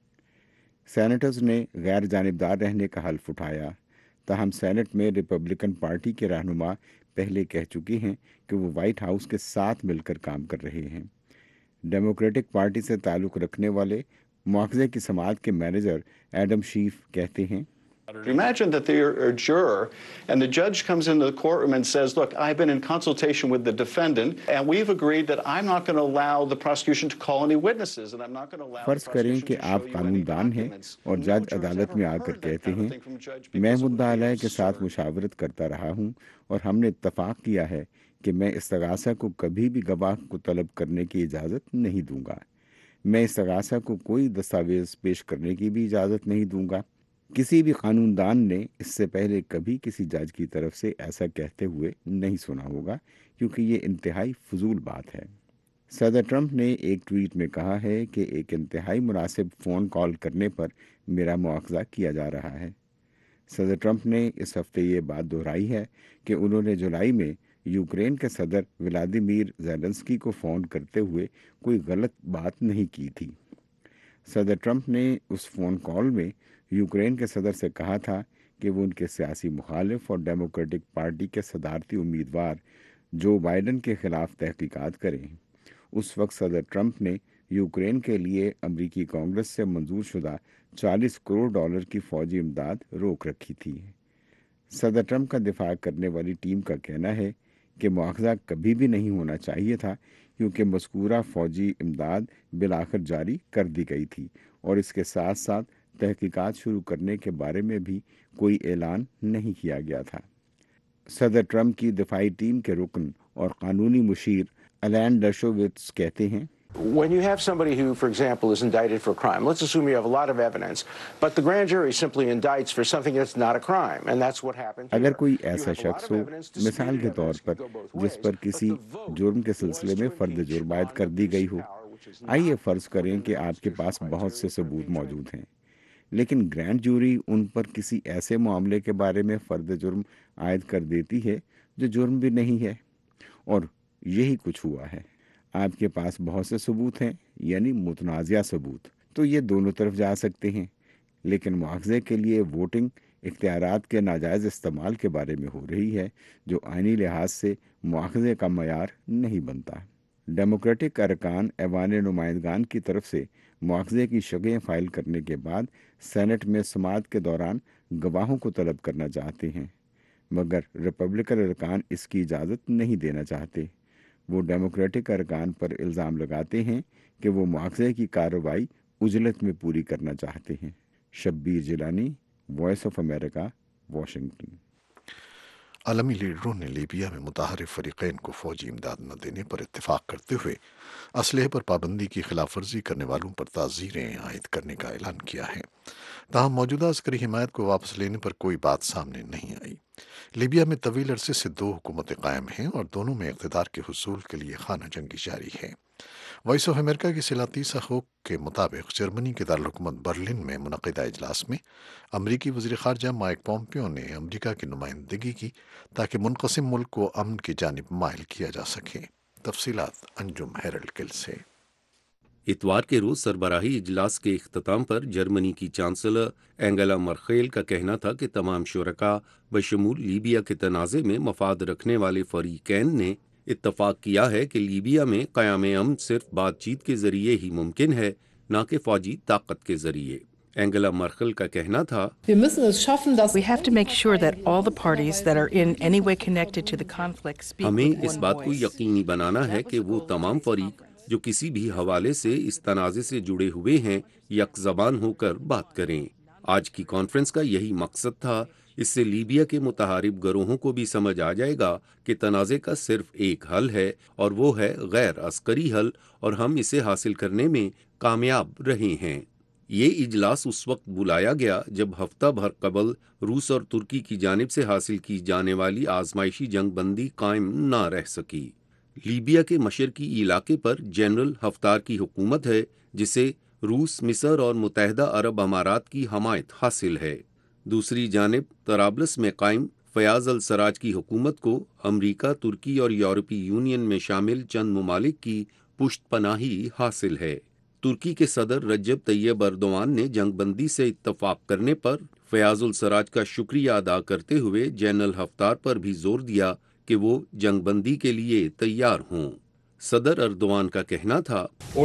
سینیٹرز نے غیر جانبدار رہنے کا حلف اٹھایا، تاہم سینٹ میں ریپبلکن پارٹی کے رہنما پہلے کہہ چکی ہیں کہ وہ وائٹ ہاؤس کے ساتھ مل کر کام کر رہے ہیں۔ ڈیموکریٹک پارٹی سے تعلق رکھنے والے مواخذے کی سماعت کے مینیجر ایڈم شیف کہتے ہیں، Imagine that you're a juror and the judge comes into the courtroom and says, look, I've been in consultation with the defendant and we've agreed that I'm not going to allow the prosecution to call any witnesses and I'm not going to allow the فرض کریں کہ prosecution to آپ show you any قانون دان ہیں documents. اور جج عدالت میں آ کر کہتے ہیں میں مدعا علیہ کے ساتھ مشاورت کرتا رہا ہوں اور ہم نے اتفاق کیا ہے کہ میں استغاثہ کو کبھی بھی گواہ کو طلب کرنے کی اجازت نہیں دوں گا، میں استغاثہ کو کوئی دستاویز پیش کرنے کی بھی اجازت نہیں دوں گا۔ کسی بھی قانون دان نے اس سے پہلے کبھی کسی جج کی طرف سے ایسا کہتے ہوئے نہیں سنا ہوگا، کیونکہ یہ انتہائی فضول بات ہے۔ صدر ٹرمپ نے ایک ٹویٹ میں کہا ہے کہ ایک انتہائی مناسب فون کال کرنے پر میرا مواخذہ کیا جا رہا ہے۔ صدر ٹرمپ نے اس ہفتے یہ بات دہرائی ہے کہ انہوں نے جولائی میں یوکرین کے صدر ولادیمیر زیلنسکی کو فون کرتے ہوئے کوئی غلط بات نہیں کی تھی۔ صدر ٹرمپ نے اس فون کال میں یوکرین کے صدر سے کہا تھا کہ وہ ان کے سیاسی مخالف اور ڈیموکریٹک پارٹی کے صدارتی امیدوار جو بائیڈن کے خلاف تحقیقات کریں۔ اس وقت صدر ٹرمپ نے یوکرین کے لیے امریکی کانگریس سے منظور شدہ چالیس کروڑ ڈالر کی فوجی امداد روک رکھی تھی۔ صدر ٹرمپ کا دفاع کرنے والی ٹیم کا کہنا ہے کہ مواخذہ کبھی بھی نہیں ہونا چاہیے تھا، کیونکہ مذکورہ فوجی امداد بالآخر جاری کر دی گئی تھی اور اس کے ساتھ ساتھ تحقیقات شروع کرنے کے بارے میں بھی کوئی اعلان نہیں کیا گیا تھا۔ صدر ٹرمپ کی دفاعی ٹیم کے رکن اور قانونی مشیر الین ڈرشووٹس کہتے ہیں، When you have somebody who, for example, is indicted for a crime, let's assume you have a lot of evidence, but the grand jury simply indicts for something that's not a crime, and that's what happened here. اگر کوئی ایسا شخص ہو مثال کے طور پر جس پر کسی جرم کے سلسلے میں فرد جرم عائد کر دی گئی ہو، آئیے فرض کریں کہ آپ کے پاس بہت سے ثبوت موجود ہیں، لیکن گرینڈ جوری ان پر کسی ایسے معاملے کے بارے میں فرد جرم عائد کر دیتی ہے جو جرم بھی نہیں ہے، اور یہی کچھ ہوا ہے۔ آپ کے پاس بہت سے ثبوت ہیں، یعنی متنازع ثبوت، تو یہ دونوں طرف جا سکتے ہیں، لیکن مواخذے کے لیے ووٹنگ اختیارات کے ناجائز استعمال کے بارے میں ہو رہی ہے جو آئینی لحاظ سے مواخذے کا معیار نہیں بنتا۔ डेमोक्रेटिक अरकान ऐवान नुमाइंदगान की तरफ से मुआवजे की शगें फाइल करने के बाद सेनेट में समाअत के दौरान गवाहों को तलब करना चाहते हैं, मगर रिपब्लिकन अरकान इसकी इजाज़त नहीं देना चाहते। वो डेमोक्रेटिक अरकान पर इल्ज़ाम लगाते हैं कि वो मुआवजे की कार्रवाई उजलत में पूरी करना चाहते हैं। Shabbir Jilani, voice of America, Washington. आलमी लीडरों ने लीबिया में मुताहरिफ फरीकैन को फौजी इमदाद न देने पर इत्तेफाक करते हुए असलहे पर पाबंदी की खिलाफ वर्जी करने वालों पर ताज़ीरें आयद करने का ऐलान किया है। ताहम मौजूदा अस्करी हिमायत को वापस लेने पर कोई बात सामने नहीं आई। लीबिया में तवील अरसे से दो हुकूमतें कायम हैं और दोनों में इक़्तिदार के हुसूल के लिए खाना जंगी जारी है। वॉइस ऑफ अमेरिका की सिलातीसा होक के मुताबिक जर्मनी के दारुल बर्लिन में मुनक़िदा इजलास में अमरीकी वज़ीर ख़ारजा माइक पोम्पियो ने अमरीका की नुमाइंदगी की ताकि मुनक़सिम मुल्क को अमन की जानिब माइल किया जा सके। तफसीलात अंजुम हेरल्ड किल से। इतवार के रोज सरबराही इजलास के इख्तिताम पर जर्मनी की चांसलर एंगेला मर्केल का कहना था कि तमाम शुरका बशमूल लीबिया के तनाज़े में मफाद रखने वाले फरीकैन ने इत्तफाक किया है कि लीबिया में क़याम अमन सिर्फ बातचीत के जरिए ही मुमकिन है, न कि फौजी ताकत के जरिए। एंगेला मर्केल का कहना था, We have to make sure that all the parties that are in any way connected to the conflict speak हमें with इस one बात को voice. यकीनी बनाना है कि वो तमाम फरीक जो किसी भी हवाले से इस तनाज़े से जुड़े हुए हैं यक ज़बान होकर बात करें। आज की कॉन्फ्रेंस का यही मकसद था। इससे लीबिया के मुतहारिब गरोहों को भी समझ आ जाएगा कि तनाज़े का सिर्फ एक हल है और वो है गैर अस्करी हल, और हम इसे हासिल करने में कामयाब रहे हैं। ये इजलास उस वक्त बुलाया गया जब हफ्ता भर कबल रूस और तुर्की की जानिब से हासिल की जाने वाली आजमाइशी जंग बंदी कायम न रह सकी। लीबिया के मशरकी इलाके पर जनरल हफ्तार की हुकूमत है, जिसे रूस, मिस्र और मुत्तहिदा अरब अमारात की हमायत हासिल है। दूसरी जानिब तराबलस में कायम फयाज अल सराज की हुकूमत को अमरीका, तुर्की और यूरोपीय यूनियन में शामिल चंद ममालिक की पुष्ट पनाही हासिल है। तुर्की के सदर रज्जब तैयब अर्दोआन ने जंगबंदी से इत्तफाक करने पर फयाज अल सराज का शुक्रिया अदा करते हुए जनरल हफ्तार पर भी जोर दिया कि वो जंगबंदी के लिए तैयार हों। सदर अर्दोआन का कहना था,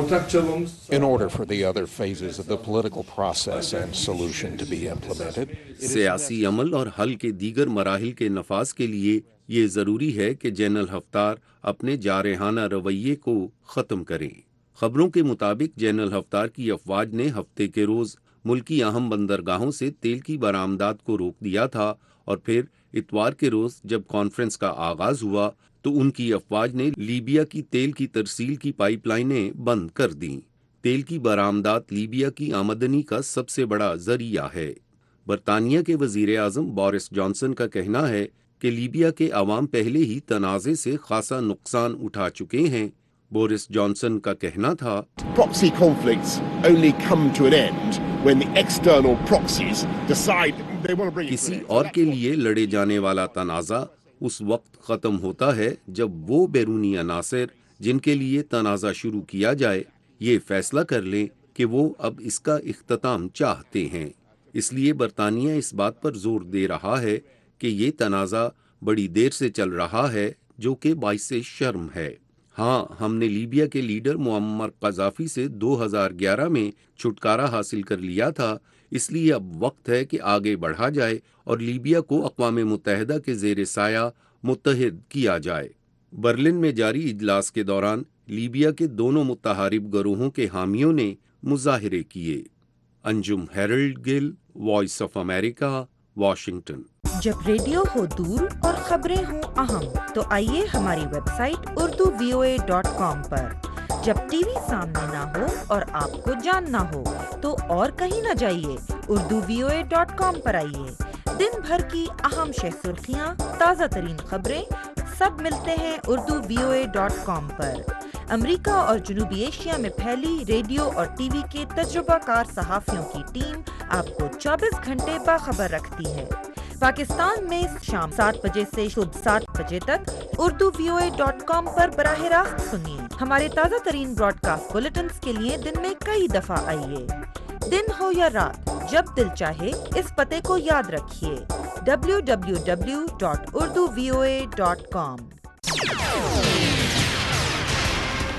In order for the other phases of the political process and solution to be implemented, सियासी अमल और हल के दीगर मराहिल के नफाज के लिए ये ज़रूरी है कि जनरल हफ्तार अपने जारहाना रवैये को ख़त्म करें। खबरों के मुताबिक जनरल हफ्तार की अफवाज ने हफ्ते के रोज़ मुल्की अहम बंदरगाहों से तेल की बरामदात को रोक दिया था, और फिर इतवार के रोज़ जब कॉन्फ्रेंस का आगाज़ हुआ तो उनकी अफवाज ने लीबिया की तेल की तरसील की पाइपलाइनें बंद कर दीं। तेल की बरामदात लीबिया की आमदनी का सबसे बड़ा जरिया है। बरतानिया के वजीर आज़म बोरिस जॉनसन का कहना है कि लीबिया के अवाम पहले ही तनाज़े से खासा नुकसान उठा चुके हैं। बोरिस जॉनसन का कहना था, Proxy conflicts only come to an end when the external proxies decide they want to bring it to किसी an end. और के लिए लड़े जाने वाला तनाज़ा उस वक्त ख़त्म होता है जब वो बैरूनी अनासर जिनके लिए तनाज़ा शुरू किया जाए ये फैसला कर लें कि वो अब इसका इख्तिताम चाहते हैं। इसलिए बरतानिया इस बात पर जोर दे रहा है कि ये तनाज़ा बड़ी देर से चल रहा है, जो कि बाइस शर्म है। हाँ, हमने लीबिया के लीडर मुअम्मर क़ज़ाफ़ी से दो हज़ार ग्यारह में छुटकारा हासिल कर लिया था, इसलिए अब वक्त है कि आगे बढ़ा जाए और लीबिया को अक़वाम मुत्तहिदा के ज़ेर साया मुत्तहिद किया जाए। बर्लिन में जारी इजलास के दौरान लीबिया के दोनों मुत्तहारिब गरोहों के हामियों ने मुज़ाहिरे किए। Anjum Harold Gill, voice of America, Washington. जब रेडियो हो दूर और खबरें हो अहम, तो आइए हमारी website Urdu V O A dot com पर। जब टीवी सामने ना हो और आपको जानना हो तो और कहीं न जाइए, Urdu V O A dot com पर आइए। दिन भर की अहम शह सुर्खियाँ, ताज़ा तरीन खबरें सब मिलते हैं Urdu V O A dot com पर। अमेरिका और जनूबी एशिया में फैली रेडियो और टीवी के तजुर्बाकार सहाफ़ियों की टीम आपको चौबीस घंटे बाखबर रखती है। पाकिस्तान में शाम सात बजे से सुबह सात बजे तक Urdu V O A dot com पर बराह रास्त सुनिए। हमारे ताज़ा तरीन ब्रॉडकास्ट बुलेटिन्स के लिए दिन में कई दफ़ा आइए। दिन हो या रात, जब दिल चाहे इस पते को याद रखिए, W W W dot Urdu V O A dot com.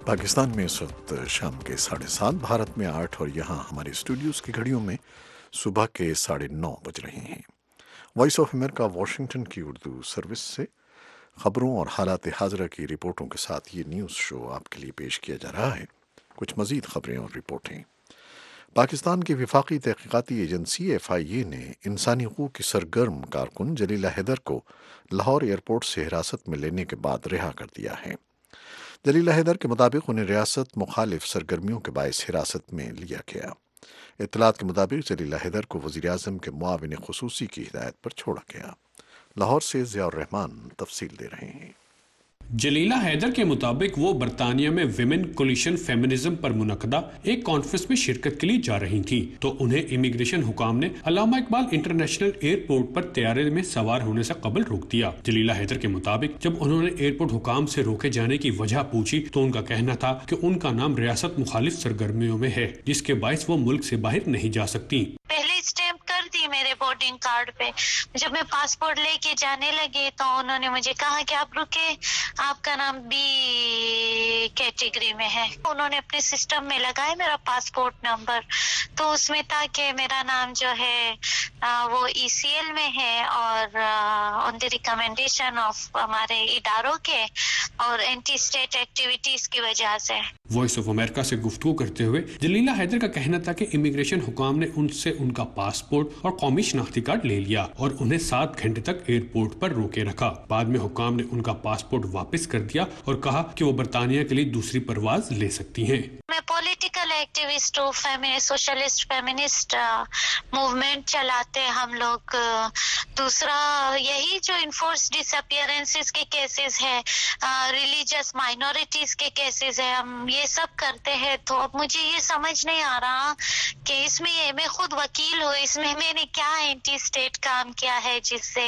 Pakistan में इस वक्त शाम के साढ़े सात, भारत में आठ और यहाँ हमारे स्टूडियोज़ की घड़ियों में सुबह के साढ़े नौ बज रहे हैं। वॉइस ऑफ अमेरिका वाशिंगटन की उर्दू सर्विस से खबरों और हालात हाज़रा की रिपोर्टों के साथ ये न्यूज़ शो आपके लिए पेश किया जा रहा है। कुछ मज़ीद खबरें और रिपोर्टें। पाकिस्तान की वफाकी तहक़ीक़ाती एजेंसी एफ आई ए ने इंसानी हकूक़ की सरगर्म कारकुन जलीला हैदर को लाहौर एयरपोर्ट से हिरासत में लेने के बाद रिहा कर दिया है। जलीला हैदर के मुताबिक उन्हें रियासत मुखालिफ सरगर्मियों के बायस हिरासत में लिया गया। इत्तलात के मुताबिक जलीला हैदर को वज़ीर आज़म के मुआविन ख़ुसूसी की हिदायत पर छोड़ा गया। लाहौर से ज़ियाउर रहमान तफसील दे रहे हैं। जलीला हैदर के मुताबिक वो बरतानिया में विमेन कोलिशन फेमिनिज्म पर मुनक़दा एक कॉन्फ्रेंस में शिरकत के लिए जा रही थी, तो उन्हें इमिग्रेशन हुकाम ने अल्लामा इकबाल इंटरनेशनल एयरपोर्ट पर तैयारे में सवार होने से कबल रोक दिया। जलीला हैदर के मुताबिक जब उन्होंने एयरपोर्ट हुकाम से रोके जाने की वजह पूछी तो उनका कहना था कि उनका नाम रियासत मुखालिफ सरगर्मियों में है, जिसके बायस वो मुल्क से बाहर नहीं जा सकती। पहले स्टैंप कर दी मेरे बोर्डिंग कार्ड पे। जब मैं पासपोर्ट लेके जाने लगे तो उन्होंने मुझे कहा कि आप रुके, आपका नाम बी कैटेगरी में है। उन्होंने अपने सिस्टम में लगाया मेरा पासपोर्ट नंबर, तो उसमें था कि मेरा नाम जो है आ, वो ई सी एल में है और ऑन द रिकमेंडेशन ऑफ हमारे इदारों के और एंटी स्टेट एक्टिविटीज की वजह से। वॉइस ऑफ अमेरिका से गुफ्तगू करते हुए जलीला हैदर का कहना था कि इमिग्रेशन हुकाम ने उनसे उनका पासपोर्ट और कौमी शनाख्ती कार्ड ले लिया और उन्हें सात घंटे तक एयरपोर्ट पर रोके रखा। बाद में हुकाम ने उनका पासपोर्ट वापस कर दिया और कहा कि वो बरतानिया के लिए दूसरी परवाज ले सकती हैं। मैं पॉलिटिकल एक्टिविस्ट हूँ, सोशलिस्ट फेमिनिस्ट मूवमेंट चलाते हैं हम लोग। दूसरा यही जो इनफोर्स डिसअपियरेंसेस के केसेस है, रिलीजियस माइनॉरिटीज के केसेस है, हम ये सब करते हैं। तो अब मुझे ये समझ नहीं आ रहा कि इसमें ये मैं खुद वकील हूँ, इसमें मैंने क्या एंटी स्टेट काम किया है जिससे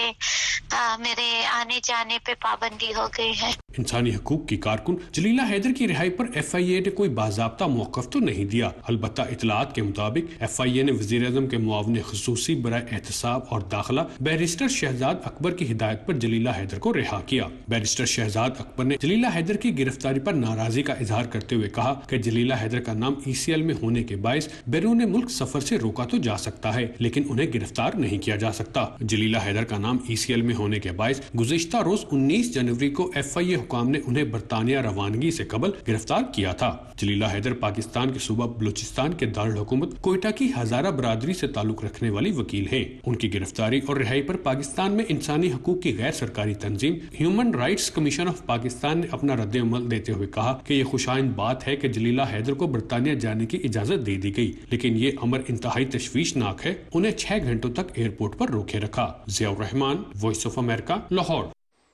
मेरे आने जाने पे पाबंदी हो गई है। इंसानी हकूक की कारकुन जलीला हैदर की रिहाई पर एफ आई ए ने कोई बाज़ाब्ता मौक़िफ़ तो नहीं दिया। अलबत्ता इतलात के मुताबिक एफ आई ए ने वज़ीर आज़म के मुआविन ख़ुसूसी बराए एहतसाब और दाखिला बैरिस्टर शहजाद अकबर की हिदायत पर जलीला हैदर को रिहा किया। बैरिस्टर शहजाद अकबर ने जलीला हैदर की गिरफ्तारी पर नाराज़गी का इजहार करते हुए कहा कि जलीला हैदर का नाम ई सी एल में होने के बायस बैरून मुल्क सफर से रोका तो जा सकता है, लेकिन उन्हें गिरफ्तार नहीं किया जा सकता। जलीला हैदर का नाम ई सी एल में होने के बायस गुज़िश्ता रोज उन्नीस जनवरी को एफ आई ए हुकाम ने उन्हें बरतानिया रवानगी से कबल गिरफ्तार किया था। जलीला हैदर पाकिस्तान के सूबा बलूचिस्तान के दारुल हुकूमत कोयटा की हजारा बरादरी से ताल्लुक रखने वाली वकील है। उनकी गिरफ्तारी और रिहाई पर पाकिस्तान में इंसानी हकूक की गैर सरकारी तंजीम human rights commission of Pakistan ने अपना रद्द अमल देते हुए कहा कि ये खुशाइन बात है कि जलीला हैदर को बरतानिया जाने की इजाजत दे दी गई, लेकिन ये अमर इंतहाई तशवीशनाक है। उन्हें छह घंटों तक एयरपोर्ट पर रोके रखा। Ziaur Rehman, voice of America, Lahore.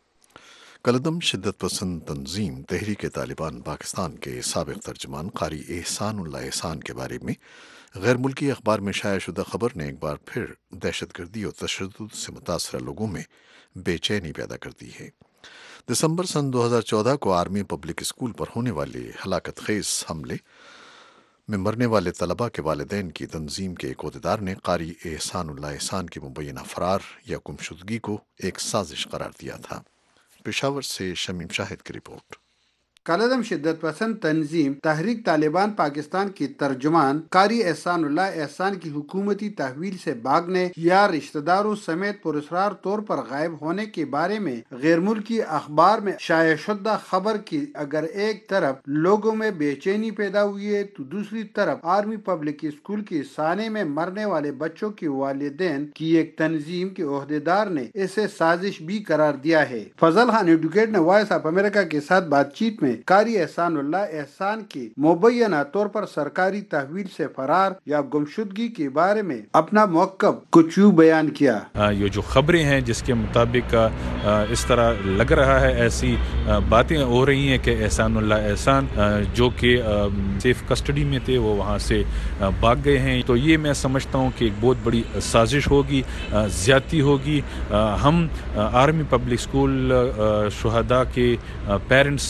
कलदम शिद्दत पसंद तंजीम तहरीक तालिबान पाकिस्तान के साबिक तर्जमान कारी एहसानुल्लाह एहसान के बारे में गैर मुल्की अखबार में शाया शुदा खबर ने एक बार फिर दहशतगर्दी और तशद्दुद से मुतासरा लोगों में बेचैनी पैदा कर दी है। दिसंबर सन दो हज़ार चौदह को आर्मी पब्लिक स्कूल पर होने वाले हलाकत खेज हमले में मरने वाले तलबा के वालिदैन की तंजीम के एक अहदेदार ने कारी एहसानुल्लाह एहसान की मुबैना फरार या गुमशुदगी को एक साजिश करार दिया था। पेशावर से शमीम शाहिद की रिपोर्ट। कलदम शिद्दत पसंद तंजीम तहरीक तालिबान पाकिस्तान की तर्जुमान कारी एहसानुल्लाह एहसान की हुकूमती तहवील से भागने या रिश्तेदारों समेत पुरस्कार तौर पर गायब होने के बारे में गैर मुल्की अखबार में शाया शुदा खबर की अगर एक तरफ लोगों में बेचैनी पैदा हुई है, तो दूसरी तरफ आर्मी पब्लिक स्कूल के साने में मरने वाले बच्चों के वालिदैन की एक तंजीम के ओहदेदार ने इसे साजिश भी करार दिया है। फजल खान एडवोकेट ने वॉइस ऑफ अमेरिका के साथ बातचीत में कारी एहसानुल्लाह एहसान की मुबैना तौर पर सरकारी तहवील से फरार या गुमशुदगी के बारे में अपना मौक़िफ़ कुछ यूं बयान किया। ये जो खबरें हैं जिसके मुताबिक इस तरह लग रहा है, ऐसी बातें हो रही हैं कि एहसानुल्लाह एहसान जो कि सेफ कस्टडी में थे वो वहाँ से भाग गए हैं, तो ये मैं समझता हूँ कि एक बहुत बड़ी साजिश होगी, ज़्यादती होगी। हम आर्मी पब्लिक स्कूल शुहदा के पेरेंट्स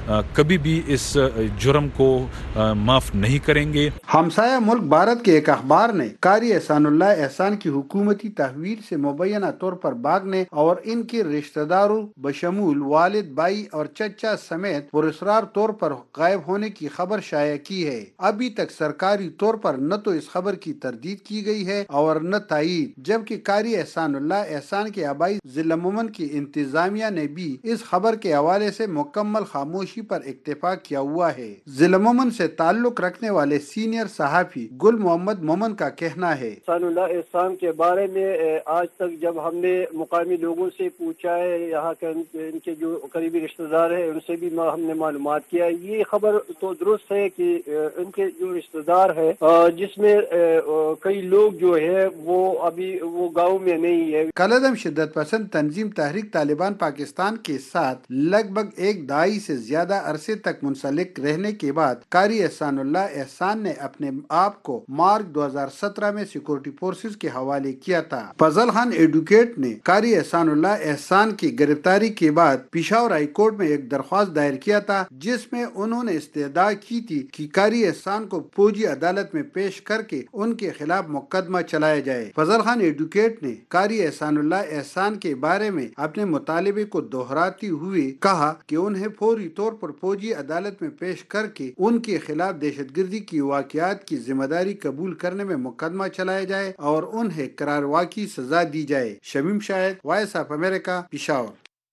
कभी भी इस जुर्म को माफ़ नहीं करेंगे। हमसाया मुल्क भारत के एक अखबार ने कारी एहसानुल्लाह एहसान की हुकूमती तहवील से मुबैना तौर पर भागने और इनके रिश्तेदारों बशमूल वालिद, भाई और चचा समेत पुरस्कार तौर पर गायब होने की खबर शाया की है। अभी तक सरकारी तौर पर न तो इस खबर की तरदीद की गई है और न तायीद, जबकि कारी एहसानुल्लाह एहसान के आबाई जिला मोमन की इंतजामिया ने भी इस खबर के हवाले से मुकम्मल खामोशी पर इत्तेफाक किया हुआ है। जिला मोमन से ताल्लुक रखने वाले सीनियर सहाफी गुल मोहम्मद मोमन का कहना है, एहसानुल्लाह एहसान के बारे में आज तक जब हमने मुकामी लोगों से पूछा है, यहाँ के इनके जो करीबी रिश्तेदार हैं उनसे भी हमने मालूमात किया, ये खबर तो दुरुस्त है कि इनके जो रिश्तेदार है जिसमें कई लोग जो है वो अभी वो गाँव में नहीं है। कलअदम शिद्दत पसंद तंजीम तहरीक तालिबान पाकिस्तान के साथ लगभग एक दहाई से ज्यादा अरसे तक मुंसलिक रहने के बाद कारी एहसानुल्लाह एहसान ने अपने आप को मार्च दो हजार सत्रह में सिक्योरिटी फोर्सेस के हवाले किया था। फजल खान एडवोकेट ने कारी एहसानुल्लाह एहसान की गिरफ्तारी के बाद पिशावर हाई कोर्ट में एक दरख्वास्त दायर किया था, जिसमें उन्होंने इस्तेदा की थी कि कारी एहसान को फौजी अदालत में पेश करके उनके खिलाफ मुकदमा चलाया जाए। फजल खान एडवोकेट ने कारी एहसानुल्लाह एहसान के बारे में अपने मुतालिबे को दोहराते हुए कहा कि उन्हें फौरी तौर पर फौजी अदालत में पेश करके उनके खिलाफ दहशतगर्दी की वाक़यात की जिम्मेदारी कबूल करने में मुकदमा चलाया जाए और उन्हें करारवा की सजा दी जाए। Shamim Shahid, voice of America, Peshawar.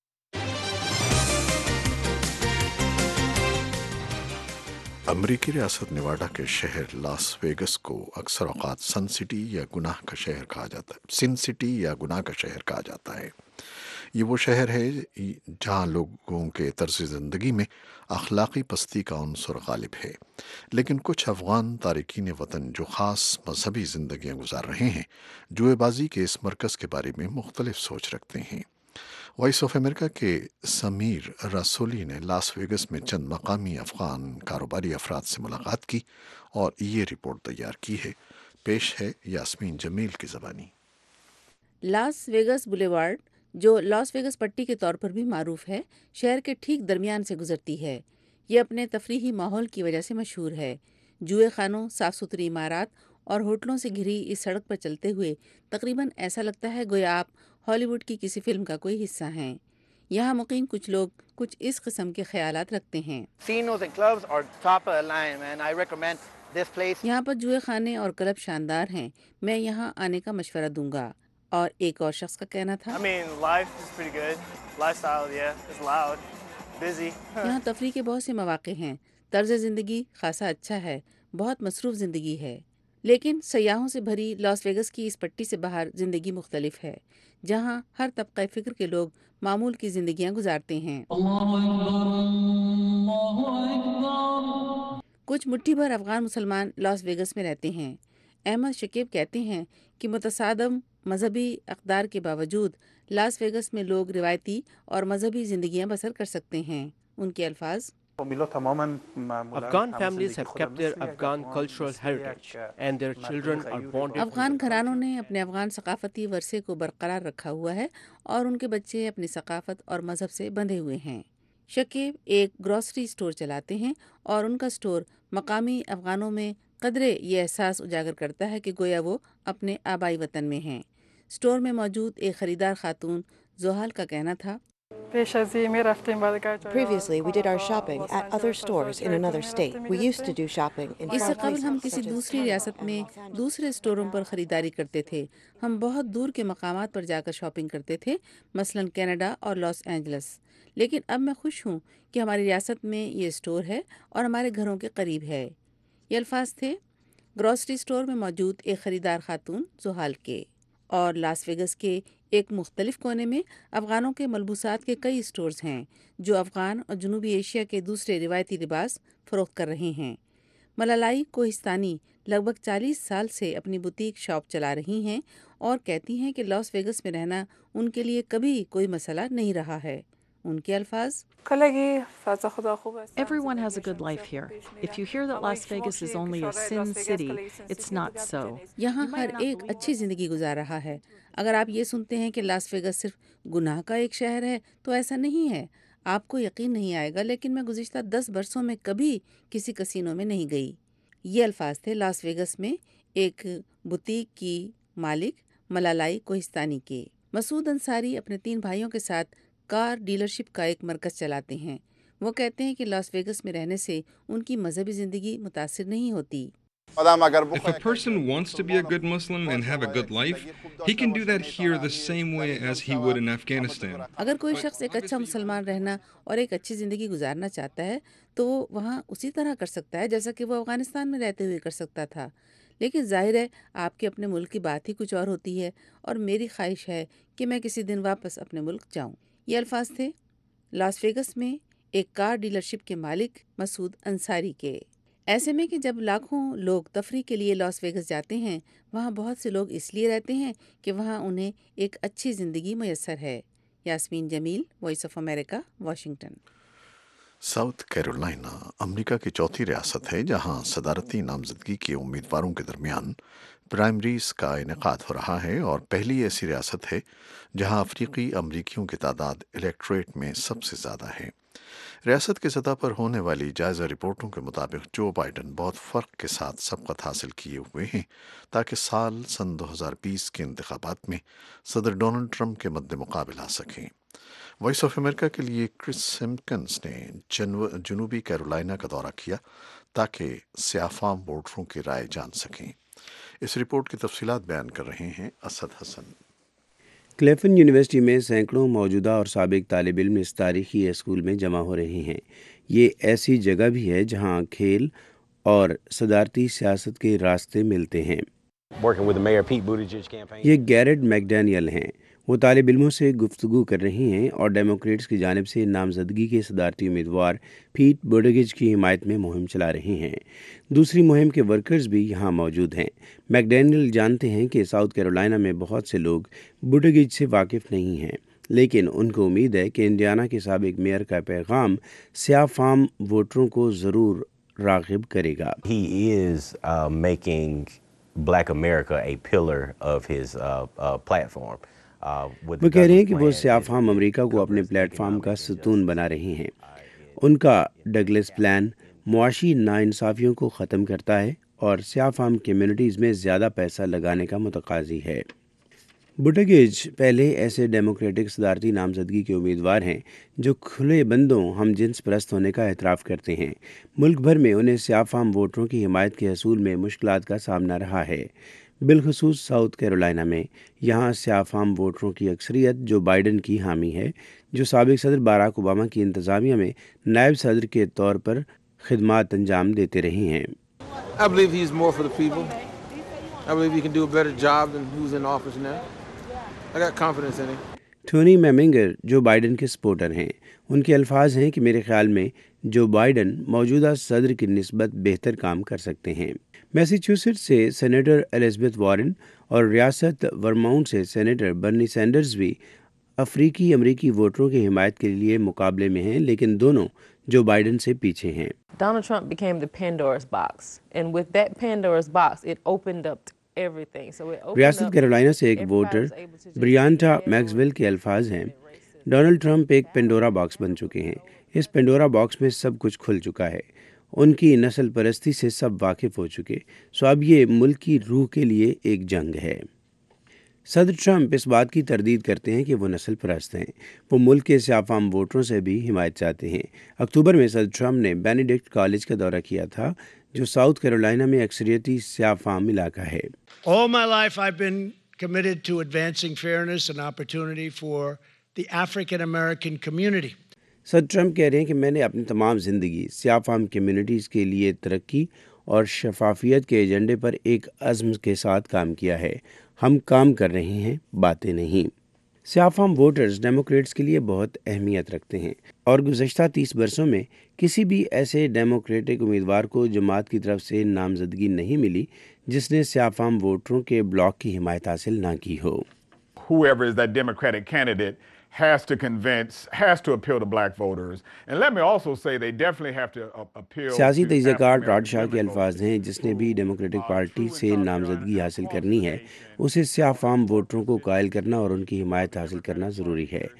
अमरीकी रियासत नेवाडा के शहर लास वेगस को अक्सर औकात सन सिटी या गुनाह का शहर कहा जाता है सिन सिटी या गुनाह का शहर कहा जाता है। ये वो शहर है जहाँ लोगों के तर्ज ज़िंदगी में अखलाकी पस्ती का उनसर गालिब है, लेकिन कुछ अफ़गान तारिकीन वतन जो ख़ास मजहबी ज़िंदगियाँ गुजार रहे हैं, जुएबाजी के इस मरकज़ के बारे में मुख्तलिफ सोच रखते हैं। वॉइस ऑफ अमेरिका के समीर रसूली ने लास वेगस में चंद मकामी अफ़गान कारोबारी अफराद से मुलाकात की और ये रिपोर्ट तैयार की है। पेश है यास्मीन जमील की ज़बानी। लास वेगस बुलेवार्ड, जो लॉस वेगस पट्टी के तौर पर भी मारूफ है, शहर के ठीक दरमियान से गुजरती है। ये अपने तफरीही माहौल की वजह से मशहूर है। जुए खानों, साफ़ सुथरी इमारत और होटलों से घिरी इस सड़क पर चलते हुए तकरीबन ऐसा लगता है गोया आप हॉलीवुड की किसी फिल्म का कोई हिस्सा हैं। यहाँ मुकीम कुछ लोग कुछ इस किस्म के ख्यालात रखते हैं। यहाँ पर जुए खाने और क्लब शानदार हैं, मैं यहाँ आने का मशवरा दूंगा। और एक और शख्स का कहना था, I mean, life is pretty good. Lifestyle, yeah, it's loud, busy. यहाँ तफरीह के बहुत से मौके हैं, तर्ज ज़िंदगी खासा अच्छा है, बहुत मसरूफ़ ज़िंदगी है। लेकिन सयाहों से भरी लॉस वेगस की इस पट्टी से बाहर ज़िंदगी मुख्तलिफ है, जहाँ हर तबक़े फ़िक्र के लोग मामूल की ज़िंदगियाँ गुजारते हैं। कुछ मुट्ठी भर अफ़गान मुसलमान लॉस वेगस में रहते हैं। अहमद शकीब कहते हैं कि मुतसादम मजहबी अक़दार के बावजूद लास वेगस में लोग रिवायती और मजहबी ज़िंदगियाँ बसर कर सकते हैं। उनके अल्फाज, Afghan families have kept their Afghan cultural heritage and their children are bonded. Afghan घरानों ने अपने अफ़गान सकाफ़ती वरसे को बरकरार रखा हुआ है और उनके बच्चे अपनी सकाफ़त और मज़हब से बंधे हुए हैं। शकीब एक ग्रॉसरी स्टोर चलाते हैं और उनका स्टोर मकामी अफ़गानों में कदरे ये एहसास उजागर करता है कि गोया वो अपने आबाई वतन में हैं। स्टोर में मौजूद एक ख़रीदार खातून जोहाल का कहना था, Previously, we did our shopping at other stores in another state. We used to do shopping in इससे कबल हम किसी दूसरी रियासत में दूसरे स्टोरों पर ख़रीदारी करते थे। हम बहुत दूर के मकामात पर जाकर शॉपिंग करते थे, मसलन कनाडा और लॉस एंजल्स। लेकिन अब मैं खुश हूँ कि हमारी रियासत में ये स्टोर है और हमारे घरों के करीब है। ये अल्फाज थे ग्रॉसरी स्टोर में मौजूद एक ख़रीदार खातून जोहाल के। और लास वेगस के एक मुख्तलिफ कोने में अफ़गानों के मलबूसात के कई स्टोर्स हैं जो अफ़गान और जनूबी एशिया के दूसरे रिवायती लिबास फ़रोख्त कर रहे हैं। मलालाई कोहिस्तानी लगभग चालीस साल से अपनी बुटीक शॉप चला रही हैं और कहती हैं कि लॉस वेगस में रहना उनके लिए कभी कोई मसला नहीं रहा है। उनके अल्फाज, Everyone has a good life here. If you hear that Las Vegas is only a sin city, it's not so. यहाँ हर एक अच्छी ज़िंदगी गुजार रहा है। अगर आप ये सुनते हैं कि लास वेगस सिर्फ गुनाह का एक शहर है तो ऐसा नहीं है। آپ کو یقین نہیں آئے گا لیکن میں گزشتہ دس برسوں میں کبھی کسی کسینو میں نہیں گئی۔ یہ الفاظ تھے لاس ویگس میں ایک بوتیک کی مالک ملالائی کوہستانی کے۔ مسعود انصاری اپنے تین بھائیوں کے ساتھ کار ڈیلرشپ کا ایک مرکز چلاتے ہیں۔ وہ کہتے ہیں کہ لاس ویگس میں رہنے سے ان کی مذہبی زندگی متاثر نہیں ہوتی۔ If a person wants to be a good Muslim and have a good life, he can do that here the same way as he would in Afghanistan. اگر کوئی شخص ایک اچھا مسلمان رہنا اور ایک اچھی زندگی گزارنا چاہتا ہے تو وہ وہاں اسی طرح کر سکتا ہے جیسا کہ وہ افغانستان میں رہتے ہوئے کر سکتا تھا۔ لیکن ظاہر ہے آپ کے اپنے ملک کی بات ہی کچھ اور ہوتی ہے، اور میری خواہش ہے کہ میں کسی دن واپس اپنے ملک جاؤں۔ یہ الفاظ تھے لاس ویگس میں ایک کار ڈیلرشپ کے مالک مسعود انصاری کے۔ ایسے میں کہ جب لاکھوں لوگ تفریح کے لیے لاس ویگس جاتے ہیں، وہاں بہت سے لوگ اس لیے رہتے ہیں کہ وہاں انہیں ایک اچھی زندگی میسر ہے۔ Yasmeen Jameel, voice of America, Washington. South Carolina امریکہ کی چوتھی ریاست ہے جہاں صدارتی نامزدگی کے امیدواروں کے درمیان پرائمریز کا انعقاد ہو رہا ہے، اور پہلی ایسی ریاست ہے جہاں افریقی امریکیوں کی تعداد الیکٹوریٹ میں سب سے زیادہ ہے۔ ریاست کی سطح پر ہونے والی جائزہ رپورٹوں کے مطابق جو بائیڈن بہت فرق کے ساتھ سبقت حاصل کیے ہوئے ہیں تاکہ سال سن دو ہزار بیس کے انتخابات میں صدر ڈونلڈ ٹرمپ کے مد مقابل آ سکیں۔ وائس آف امریکہ کے لیے کرس سمپکنز نے جنوبی کیرولائنا کا دورہ کیا تاکہ سیاہ فام ووٹروں کی رائے جان سکیں۔ اس رپورٹ کی تفصیلات بیان کر رہے ہیں اسد حسن۔ کلیفن یونیورسٹی میں سینکڑوں موجودہ اور سابق طالب علم اس تاریخی اسکول میں جمع ہو رہے ہیں۔ یہ ایسی جگہ بھی ہے جہاں کھیل اور صدارتی سیاست کے راستے ملتے ہیں۔ یہ گیرڈ میکڈینیل ہیں۔ وہ طالب علموں سے گفتگو کر رہے ہیں اور ڈیموکریٹس کی جانب سے نامزدگی کے صدارتی امیدوار پیٹ بوٹیجیج کی حمایت میں مہم چلا رہے ہیں۔ دوسری مہم کے ورکرز بھی یہاں موجود ہیں۔ میکڈینیل جانتے ہیں کہ ساؤتھ کیرولائنا میں بہت سے لوگ بوٹیجیج سے واقف نہیں ہیں، لیکن ان کو امید ہے کہ انڈیانا کے سابق میئر کا پیغام سیاہ فام ووٹروں کو ضرور راغب کرے گا۔ He is uh, making Black America a pillar of his uh, uh, platform. وہ کہہ رہے ہیں کہ وہ سیاہ فام امریکہ کو اپنے پلیٹ فارم کا ستون بنا رہے ہیں۔ ان کا ڈگلس پلان معاشی ناانصافیوں کو ختم کرتا ہے اور سیاہ فام کمیونٹیز میں زیادہ پیسہ لگانے کا متقاضی ہے۔ بوٹیجیج پہلے ایسے ڈیموکریٹک صدارتی نامزدگی کے امیدوار ہیں جو کھلے بندوں ہم جنس پرست ہونے کا اعتراف کرتے ہیں۔ ملک بھر میں انہیں سیاہ فام ووٹروں کی حمایت کے حصول میں مشکلات کا سامنا رہا ہے، بالخصوص ساؤتھ کیرولائنا میں۔ یہاں سیاہ فام ووٹروں کی اکثریت جو بائیڈن کی حامی ہے، جو سابق صدر باراک اوباما کی انتظامیہ میں نائب صدر کے طور پر خدمات انجام دیتے رہے ہیں۔ I believe he's more for the people. I believe he can do a better job than who's in office now. I got confidence in him. Tony Memminger Joe Biden کے سپورٹر ہیں، ان کے الفاظ ہیں کہ میرے خیال میں جو بائیڈن موجودہ صدر کی نسبت بہتر کام کر سکتے ہیں۔ میساچیوسیٹس سے سینیٹر الزبتھ وارن اور ریاست ورماؤنٹ سے سینیٹر برنی سینڈرز بھی افریقی امریکی ووٹروں کی حمایت کے لیے مقابلے میں ہیں، لیکن دونوں جو بائیڈن سے پیچھے ہیں۔ Donald Trump became the Pandora's box, and with that Pandora's box, it opened up everything. So it opened ریاست up. کیرولائنا سے ایک ووٹر بریانٹا میکسویل کے الفاظ ہیں، ڈونلڈ ٹرمپ ایک پینڈورا باکس بن چکے ہیں۔ اس پینڈورا باکس میں سب کچھ کھل چکا ہے۔ ان کی نسل پرستی سے سب واقف ہو چکے، سو اب یہ ملک کی روح کے لیے ایک جنگ ہے۔ صدر ٹرمپ اس بات کی تردید کرتے ہیں کہ وہ نسل پرست ہیں۔ وہ ملک کے سیاہ فام ووٹروں سے بھی حمایت چاہتے ہیں۔ اکتوبر میں صدر ٹرمپ نے بینیڈکٹ کالج کا دورہ کیا تھا، جو ساؤتھ کیرولائنا میں اکثریتی سیاہ فام علاقہ ہے۔ All my life I've been committed to advancing fairness and opportunity for the African American community. صدر ٹرمپ کہہ رہے ہیں کہ میں نے اپنی تمام زندگی سیاہ فام کمیونٹیز کے لیے ترقی اور شفافیت کے ایجنڈے پر ایک عزم کے ساتھ کام کیا ہے۔ ہم کام کر رہے ہیں، باتیں نہیں۔ سیاہ فام ووٹرز ڈیموکریٹس کے لیے بہت اہمیت رکھتے ہیں، اور گزشتہ تیس برسوں میں کسی بھی ایسے ڈیموکریٹک امیدوار کو جماعت کی طرف سے نامزدگی نہیں ملی جس نے سیاہ فام ووٹروں کے بلاک کی حمایت حاصل نہ کی ہو۔ Whoever is that Democratic candidate has to convince, has to appeal to black voters. And let me also say they definitely have to appeal to سیاسی تجزیہ کار راڈ شاہ کے الفاظ ہیں، جس نے بھی ڈیموکریٹک پارٹی سے نامزدگی حاصل کرنی ہے، اسے سیاہ فام ووٹروں کو قائل کرنا اور ان کی حمایت حاصل کرنا ضروری ہے۔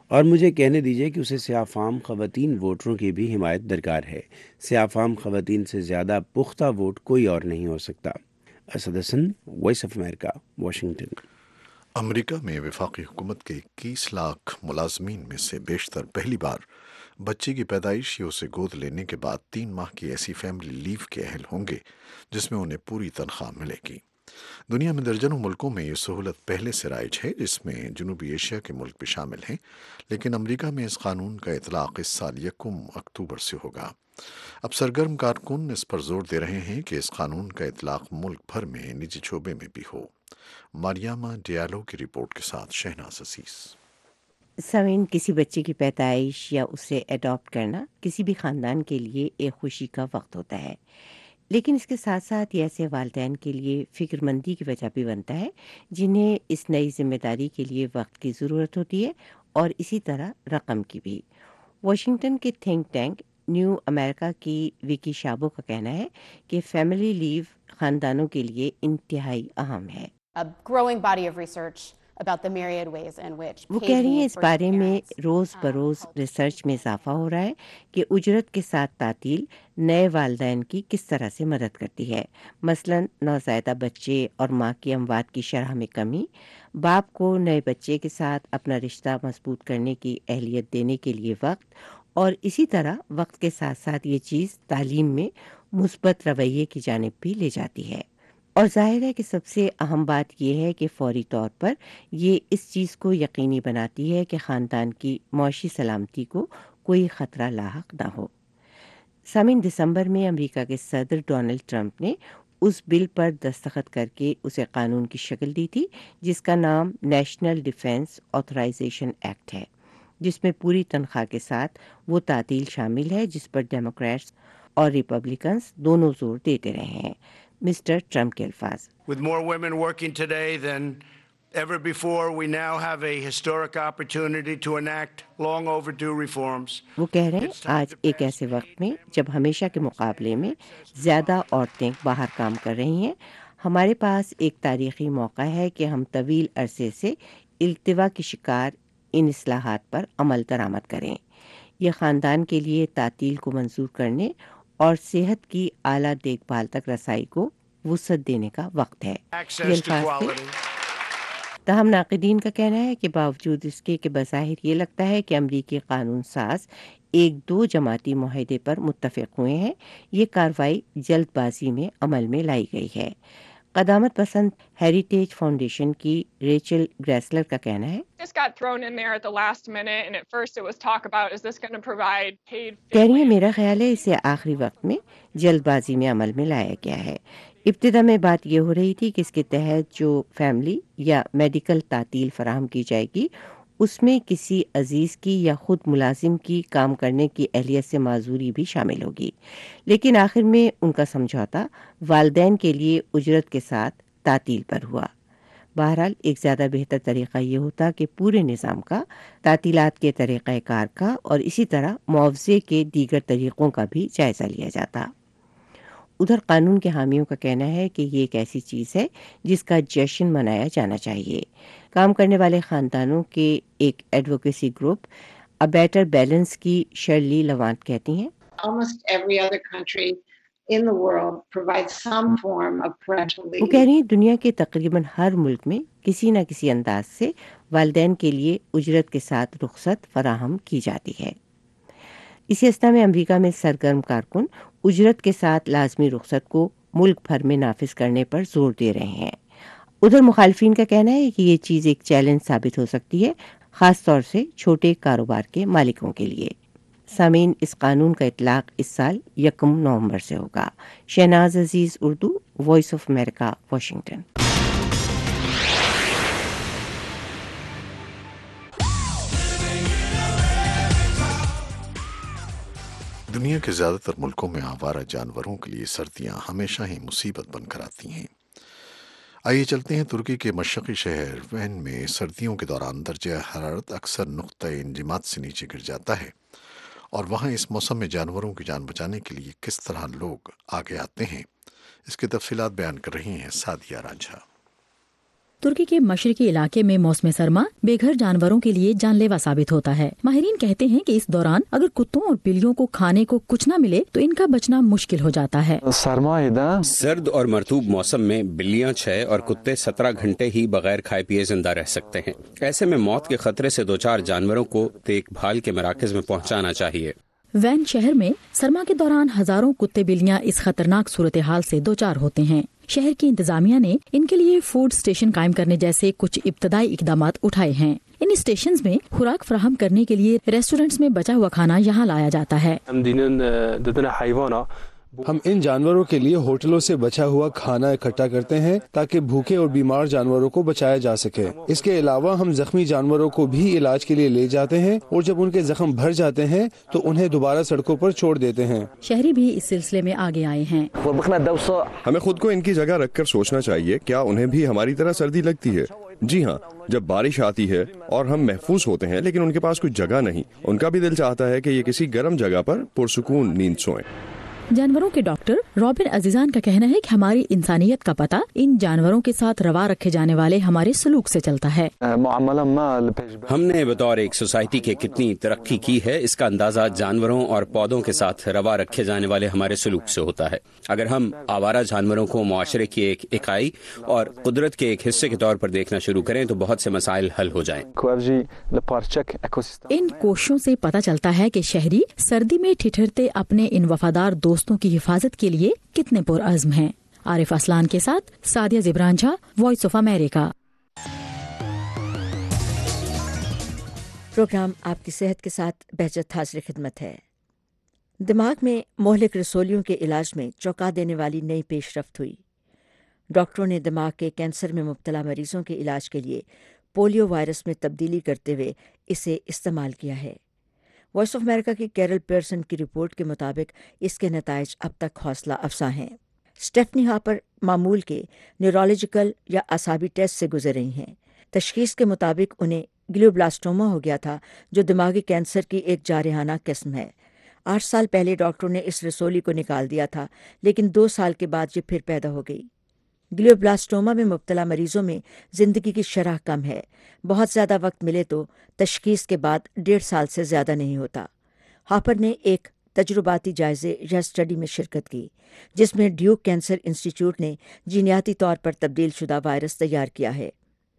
اور مجھے کہنے دیجیے کہ اسے سیاہ فام خواتین ووٹروں کی بھی حمایت درکار ہے. سیاہ فام خواتین سے زیادہ پختہ ووٹ کوئی اور نہیں ہو سکتا. Asad Hassan, voice of America, Washington. امریکہ میں وفاقی حکومت کے اکیس لاکھ ملازمین میں سے بیشتر پہلی بار بچے کی پیدائش یا اسے گود لینے کے بعد تین ماہ کی ایسی فیملی لیو کے اہل ہوں گے جس میں انہیں پوری تنخواہ ملے گی. دنیا میں درجنوں ملکوں میں یہ سہولت پہلے سے رائج ہے، جس میں جنوبی ایشیا کے ملک بھی شامل ہیں، لیکن امریکہ میں اس قانون کا اطلاق اس سال یکم اکتوبر سے ہوگا. اب سرگرم کارکن اس پر زور دے رہے ہیں کہ اس قانون کا اطلاق ملک بھر میں نجی شعبے میں بھی ہو. ماریاما ڈیالو کی رپورٹ کے ساتھ شہناز عزیز. سامعین، کسی بچے کی پیدائش یا اسے اڈاپٹ کرنا کسی بھی خاندان کے لیے ایک خوشی کا وقت ہوتا ہے، لیکن اس کے ساتھ ساتھ یہ ایسے والدین کے لیے فکر مندی کی وجہ بھی بنتا ہے جنہیں اس نئی ذمہ داری کے لیے وقت کی ضرورت ہوتی ہے اور اسی طرح رقم کی بھی. واشنگٹن کے تھنک ٹینک نیو امریکہ کی وکی شابو کا کہنا ہے کہ فیملی لیو خاندانوں کے لیے انتہائی اہم ہے. وہ کہہ رہی ہیں اس بارے میں روز بروز ریسرچ میں اضافہ ہو رہا ہے کہ اجرت کے ساتھ تعطیل نئے والدین کی کس طرح سے مدد کرتی ہے. مثلا نوزائیدہ بچے اور ماں کی اموات کی شرح میں کمی، باپ کو نئے بچے کے ساتھ اپنا رشتہ مضبوط کرنے کی اہلیت دینے کے لیے وقت، اور اسی طرح وقت کے ساتھ ساتھ یہ چیز تعلیم میں مثبت رویے کی جانب بھی لے جاتی ہے. اور ظاہر ہے کہ سب سے اہم بات یہ ہے کہ فوری طور پر یہ اس چیز کو یقینی بناتی ہے کہ خاندان کی معاشی سلامتی کو کوئی خطرہ لاحق نہ ہو. سامعین، دسمبر میں امریکہ کے صدر ڈونلڈ ٹرمپ نے اس بل پر دستخط کر کے اسے قانون کی شکل دی تھی جس کا نام نیشنل ڈیفنس آتھرائزیشن ایکٹ ہے، جس میں پوری تنخواہ کے ساتھ وہ تعطیل شامل ہے جس پر ڈیموکریٹس اور ریپبلکنز دونوں زور دیتے رہے ہیں. مسٹر ٹرمپ کے الفاظ: With more women working today than ever before, we now have a historic opportunity to enact long overdue reforms. وہ کہہ رہے ہیں آج ایک ایسے وقت میں جب ہمیشہ کے مقابلے میں زیادہ عورتیں باہر کام کر رہی ہیں، ہمارے پاس ایک تاریخی موقع ہے کہ ہم طویل عرصے سے التوا کی شکار ان اصلاحات پر عمل درآمد کریں. یہ خاندان کے لیے تعطیل کو منظور کرنے اور صحت کی اعلیٰ دیکھ بھال تک رسائی کو وسعت دینے کا وقت ہے. یہ الفاظ تھے. تاہم ناقدین کا کہنا ہے کہ باوجود اس کے کہ بظاہر یہ لگتا ہے کہ امریکی قانون ساز ایک دو جماعتی معاہدے پر متفق ہوئے ہیں، یہ کارروائی جلد بازی میں عمل میں لائی گئی ہے. قدامت پسند ہیریٹیج فاؤنڈیشن کی ریچل گریسلر کا کہنا ہے، کہہ رہی ہیں میرا خیال ہے اسے آخری وقت میں جلد بازی میں عمل میں لایا گیا ہے. ابتدا میں بات یہ ہو رہی تھی کہ اس کے تحت جو فیملی یا میڈیکل تعطیل فراہم کی جائے گی اس میں کسی عزیز کی یا خود ملازم کی کام کرنے کی اہلیت سے معذوری بھی شامل ہوگی، لیکن آخر میں ان کا سمجھوتا والدین کے لیے اجرت کے ساتھ تعطیل پر ہوا. بہرحال ایک زیادہ بہتر طریقہ یہ ہوتا کہ پورے نظام کا، تعطیلات کے طریقہ کار کا اور اسی طرح معاوضے کے دیگر طریقوں کا بھی جائزہ لیا جاتا. ادھر قانون کے حامیوں کا کہنا ہے کہ یہ ایک ایسی چیز ہے جس کا جشن منایا جانا چاہیے. کام کرنے والے خاندانوں کے ایک advocacy group a better balance کی شرلی لوانٹ کہتی ہیں، وہ کہہ رہی ہیں دنیا کے تقریباً ہر ملک میں کسی نہ کسی انداز سے والدین کے لیے اجرت کے ساتھ رخصت فراہم کی جاتی ہے. اسی اثنا میں امریکہ میں سرگرم کارکن اجرت کے ساتھ لازمی رخصت کو ملک بھر میں نافذ کرنے پر زور دے رہے ہیں. ادھر مخالفین کا کہنا ہے کہ یہ چیز ایک چیلنج ثابت ہو سکتی ہے، خاص طور سے چھوٹے کاروبار کے مالکوں کے لیے. سامعین، اس قانون کا اطلاق اس سال یکم نومبر سے ہوگا. Shahnaz Aziz, Urdu, voice of America, Washington. دنیا کے زیادہ تر ملکوں میں آوارہ جانوروں کے لیے سردیاں ہمیشہ ہی مصیبت بن کر آتی ہیں. آئیے چلتے ہیں ترکی کے مشرقی شہر وین میں سردیوں کے دوران درجہ حرارت اکثر نقطۂ انجماد سے نیچے گر جاتا ہے، اور وہاں اس موسم میں جانوروں کی جان بچانے کے لیے کس طرح لوگ آگے آتے ہیں، اس کی تفصیلات بیان کر رہی ہیں سعدیہ رانجھا. तुर्की के मशरकी इलाके में मौसम सरमा बेघर जानवरों के लिए जानलेवा साबित होता है। माहिरीन कहते हैं कि इस दौरान अगर कुत्तों और बिल्लियों को खाने को कुछ न मिले तो इनका बचना मुश्किल हो जाता है। सर्द और मरतूब मौसम में बिल्लियां छह और कुत्ते सत्रह घंटे ही बगैर खाए पिए जिंदा रह सकते हैं। ऐसे में मौत के खतरे से दो चार जानवरों को देखभाल के मराकज में पहुँचाना चाहिए। वैन शहर में सरमा के दौरान हजारों कुत्ते बिल्लियां इस खतरनाक सूरत हाल से दो चार होते हैं। शहर की इंतजामिया ने इनके लिए फूड स्टेशन कायम करने जैसे कुछ इब्तदाई इकदामात उठाए हैं। इन स्टेशंस में खुराक फराहम करने के लिए रेस्टोरेंट्स में बचा हुआ खाना यहाँ लाया जाता है। हम इन जानवरों के लिए होटलों से बचा हुआ खाना इकट्ठा करते हैं ताकि भूखे और बीमार जानवरों को बचाया जा सके। इसके अलावा हम जख्मी जानवरों को भी इलाज के लिए ले जाते हैं और जब उनके जख्म भर जाते हैं तो उन्हें दोबारा सड़कों पर छोड़ देते हैं। शहरी भी इस सिलसिले में आगे आए हैं। हमें खुद को इनकी जगह रखकर सोचना चाहिए, क्या उन्हें भी हमारी तरह सर्दी लगती है? जी हाँ, जब बारिश आती है और हम महफूज होते हैं लेकिन उनके पास कोई जगह नहीं, उनका भी दिल चाहता है कि ये किसी गर्म जगह पर पुरसुकून नींद सोएं। जानवरों के डॉक्टर रॉबिन अजीजान का कहना है कि हमारी इंसानियत का पता इन जानवरों के साथ रवा रखे जाने वाले हमारे सलूक से चलता है। हमने बतौर एक सोसाइटी के कितनी तरक्की की है इसका अंदाजा जानवरों और पौधों के साथ रवा रखे जाने वाले हमारे सलूक से होता है। अगर हम आवारा जानवरों को मुआशरे की एक इकाई और कुदरत के एक हिस्से के तौर पर देखना शुरू करें तो बहुत से मसाइल हल हो जाएं। इन कोशिशों से पता चलता है कि शहरी सर्दी में ठिठुरते अपने इन वफादार दोस्तों की हिफाजत के लिए कितने पुरअज़्म हैं। आरिफ असलान के साथ Sadia Jibran Jha, voice of America. Programme आपकी सेहत के साथ बहजत हाजिर खिदमत है। दिमाग में मोहलिक रसौलियों के इलाज में चौंका देने वाली नई पेशरफ्त हुई। डॉक्टरों ने दिमाग के कैंसर में मुब्तला मरीजों के इलाज के लिए पोलियो वायरस में तब्दीली करते हुए इसे इस्तेमाल किया है। वॉइस ऑफ अमेरिका की कैरल पियर्सन की रिपोर्ट के मुताबिक इसके नताइज अब तक हौसला अफजा हैं। स्टेफनी हापर मामूल के न्यूरोलॉजिकल या असाबी टेस्ट से गुजर रही हैं। तशखीस के मुताबिक उन्हें ग्लियोब्लास्टोमा हो गया था, जो दिमागी कैंसर की एक जारहाना किस्म है। आठ साल पहले डॉक्टरों ने इस रसौली को निकाल दिया था, लेकिन दो साल के बाद ये फिर पैदा हो गई। ग्लियोब्लास्टोमा में मुब्तला मरीजों में जिंदगी की शरह कम है। बहुत ज़्यादा वक्त मिले तो तशखीस के बाद डेढ़ साल से ज़्यादा नहीं होता। हापर ने एक तजुर्बाती जायजे या स्टडी में शिरकत की, जिसमें ड्यूक कैंसर इंस्टीट्यूट ने जीनियाती तौर पर तब्दील शुदा वायरस तैयार किया है।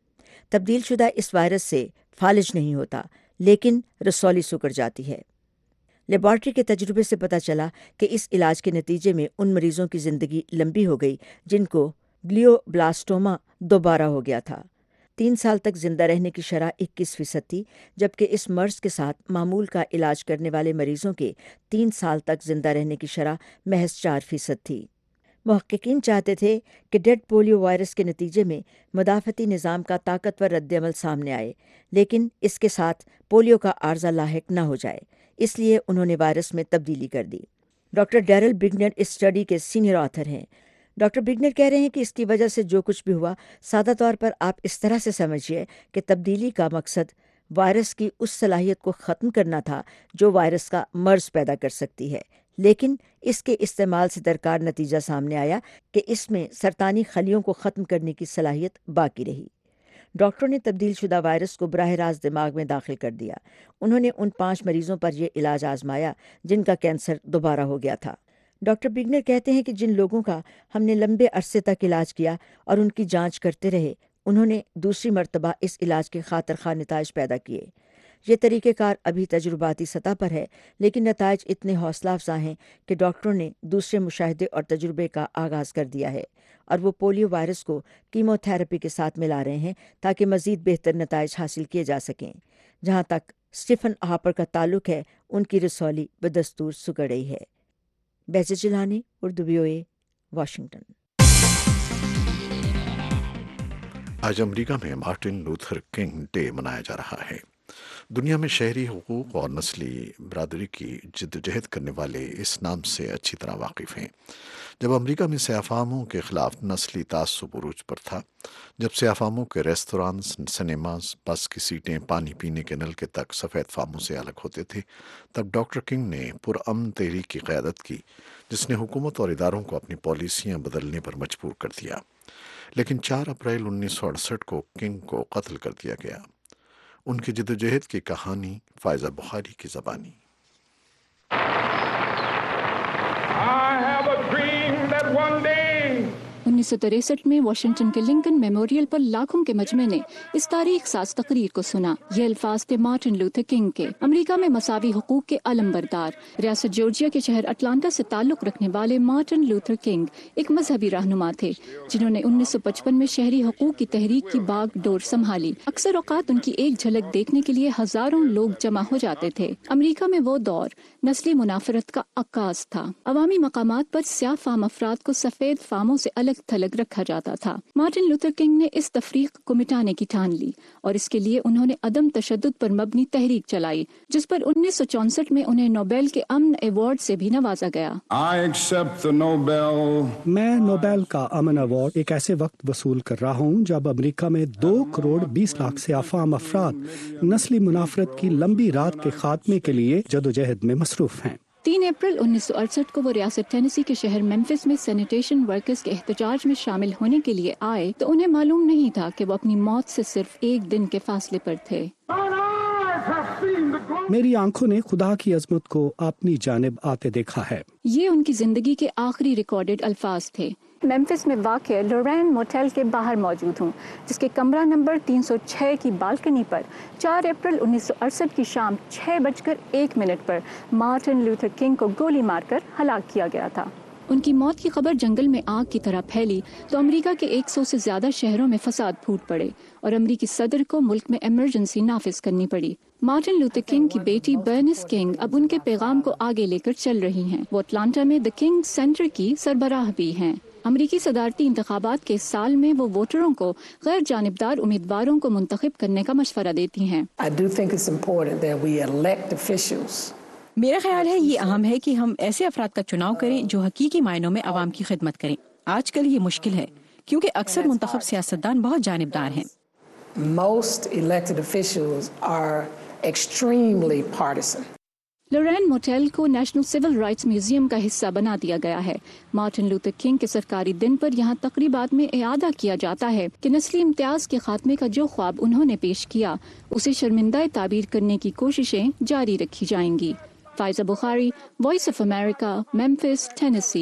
तब्दील शुदा इस वायरस से फालिज नहीं होता, लेकिन रसौली सुकड़ जाती है। लेबॉर्ट्री के तजुर्बे से पता चला कि इस इलाज के नतीजे में उन मरीजों की ज़िंदगी लंबी हो गई जिनको ग्लियोब्लास्टोमा दोबारा हो गया था। तीन साल तक जिंदा रहने की शरह इक्कीस फीसद थी, जबकि इस मर्ज के साथ मामूल का इलाज करने वाले मरीजों के तीन साल तक जिंदा रहने की शरह महज चार फीसद थी। मुहक्किकीन चाहते थे कि डेड पोलियो वायरस के नतीजे में मुदाफ़ती निज़ाम का ताकतवर रद्दअमल सामने आए, लेकिन इसके साथ पोलियो का आर्जा लाहिक न हो जाए, इसलिए उन्होंने वायरस में तब्दीली कर दी। डॉक्टर डैरल बिगनर इस स्टडी के सीनियर ऑथर हैं। डॉक्टर बिगनर कह रहे हैं कि इसकी वजह से जो कुछ भी हुआ, सादा तौर पर आप इस तरह से समझिए कि तब्दीली का मकसद वायरस की उस सलाहियत को ख़त्म करना था जो वायरस का मर्ज पैदा कर सकती है, लेकिन इसके इस्तेमाल से दरकार नतीजा सामने आया कि इसमें सरतानी खलियों को ख़त्म करने की सलाहियत बाकी रही। डॉक्टरों ने तब्दील शुदा वायरस को बराह रास्त दिमाग में दाखिल कर दिया। उन्होंने उन पाँच मरीजों पर यह इलाज आजमाया जिनका कैंसर दोबारा हो गया था। डॉक्टर बिगनर कहते हैं कि जिन लोगों का हमने लंबे अरसे तक इलाज किया और उनकी जांच करते रहे, उन्होंने दूसरी मरतबा इस इलाज के खातिर खा नताइज पैदा किए। ये तरीक़ेकार अभी तजुर्बाती सतह पर है, लेकिन नताइज इतने हौसला अफजा हैं कि डॉक्टरों ने दूसरे मुशाहिदे और तजुर्बे का आगाज़ कर दिया है और वो पोलियो वायरस को कीमोथेरेपी के साथ मिला रहे हैं ताकि मज़ीद बेहतर नताइज हासिल किए जा सकें। जहाँ तक स्टीफन हापर का ताल्लुक है, उनकी रसौली बदस्तूर सुकड़ रही है। बेज़र जिलानी, उर्दू वीओए, वाशिंगटन। आज अमेरिका में मार्टिन लूथर किंग डे मनाया जा रहा है। दुनिया में शहरी हुकूक और नस्ली बरादरी की जिद्दोजहद करने वाले इस नाम से अच्छी तरह वाकिफ़ हैं। जब अमेरिका में सयाफ़ामों के ख़िलाफ़ नस्ली तासुब उरूज पर था, जब सयाफ़ामों के रेस्तरांस, सिनेमाज, बस की सीटें पानी पीने के नलके तक सफ़ेद फामों से अलग होते थे, तब डॉक्टर किंग ने पुरअमन तहरीक की क़यादत की, जिसने हुकूमत और इदारों को अपनी पॉलिसियाँ बदलने पर मजबूर कर दिया। लेकिन चार अप्रैल उन्नीस सौ अड़सठ को किंग को कत्ल कर दिया गया। उनकी जद्दोजहद की कहानी फायजा बुखारी की ज़बानी। उन्नीस सौ तिरसठ में वाशिंगटन के लिंकन मेमोरियल पर लाखों के मजमे ने इस तारीख साज तकरीर को सुना। ये अल्फाज थे मार्टिन लूथर किंग के। अमेरिका में मसावी हुकूक के अलमबरदार रियासत जॉर्जिया के शहर अटलांटा से ताल्लुक रखने वाले मार्टिन लूथर किंग एक मजहबी रहनुमा थे जिन्होंने उन्नीस सौ पचपन में शहरी हुकूक की तहरीक की बाग डोर संभाली। अक्सर औकात उनकी एक झलक देखने के लिए हजारों लोग जमा हो जाते थे। अमेरिका में वो दौर नस्ली मुनाफरत का आगाज था। अवामी मकामात पर स्याह फाम अफराद को सफेद फामों से अलग थलग रखा जाता था। मार्टिन लूथर किंग ने इस तफरीक को मिटाने की ठान ली और इसके लिए उन्होंने अदम तशद्दुद पर मबनी तहरीक चलाई, जिस पर उन्नीस सौ चौसठ में उन्हें नोबेल के अमन अवार्ड से भी नवाजा गया। मैं नोबेल का अमन अवार्ड एक ऐसे वक्त वसूल कर रहा हूँ जब अमेरिका में दो करोड़ बीस लाख से आफाम अफराद नस्ली मुनाफरत की लंबी रात के खात्मे के लिए जदोजहद में मसरूफ हैं। तीन अप्रैल उन्नीस सौ अड़सठ को वो रियासत टेनेसी के शहर मेम्फिस में सैनिटेशन वर्कर्स के एहतजाज में शामिल होने के लिए आए तो उन्हें मालूम नहीं था कि वो अपनी मौत से सिर्फ एक दिन के फासले पर थे। मेरी आंखों ने खुदा की अजमत को अपनी जानिब आते देखा है। ये उनकी जिंदगी के आखिरी रिकॉर्डेड अल्फाज थे। मेम्फिस में वाक़ लोरेन मोटेल के बाहर मौजूद हूँ, जिसके कमरा नंबर तीन सौ छह की बालकनी पर चार अप्रैल उन्नीस सौ अड़सठ की शाम छह बजकर एक मिनट पर मार्टिन लूथर किंग को गोली मारकर हलाक किया गया था। उनकी मौत की खबर जंगल में आग की तरह फैली तो अमेरिका के सौ से ज्यादा शहरों में फसाद फूट पड़े और अमेरिकी सदर को मुल्क में इमरजेंसी नाफिज करनी पड़ी। मार्टिन लूथर किंग की बेटी बर्निस किंग अब उनके पैगाम को आगे लेकर चल रही हैं। वो अटलांटा में द किंग सेंटर की सरबराह भी हैं। अमेरिकी सदारती इंतखाबात के साल में वो वोटरों को गैर जानिबदार उम्मीदवारों को मुंतखब करने का मशवरा देती हैं। मेरा ख्याल है ये अहम है कि हम ऐसे अफराद का चुनाव करें जो हकीकी मायनों में आवाम की खिदमत करें। आजकल ये मुश्किल है क्योंकि अक्सर मुंतखब सियासतदान बहुत जानिबदार हैं। Most elected officials are extremely partisan. Lorraine Motel को नेशनल सिविल राइट्स म्यूजियम का हिस्सा बना दिया गया है। मार्टिन लूथर किंग के सरकारी दिन पर यहाँ तकरीबात में इयादा किया जाता है कि नस्ली इम्तियाज के खात्मे का जो ख्वाब उन्होंने पेश किया उसे शर्मिंदा ताबीर करने की कोशिशें जारी रखी जाएंगी। Faiza Bukhari, voice of America, Memphis, Tennessee.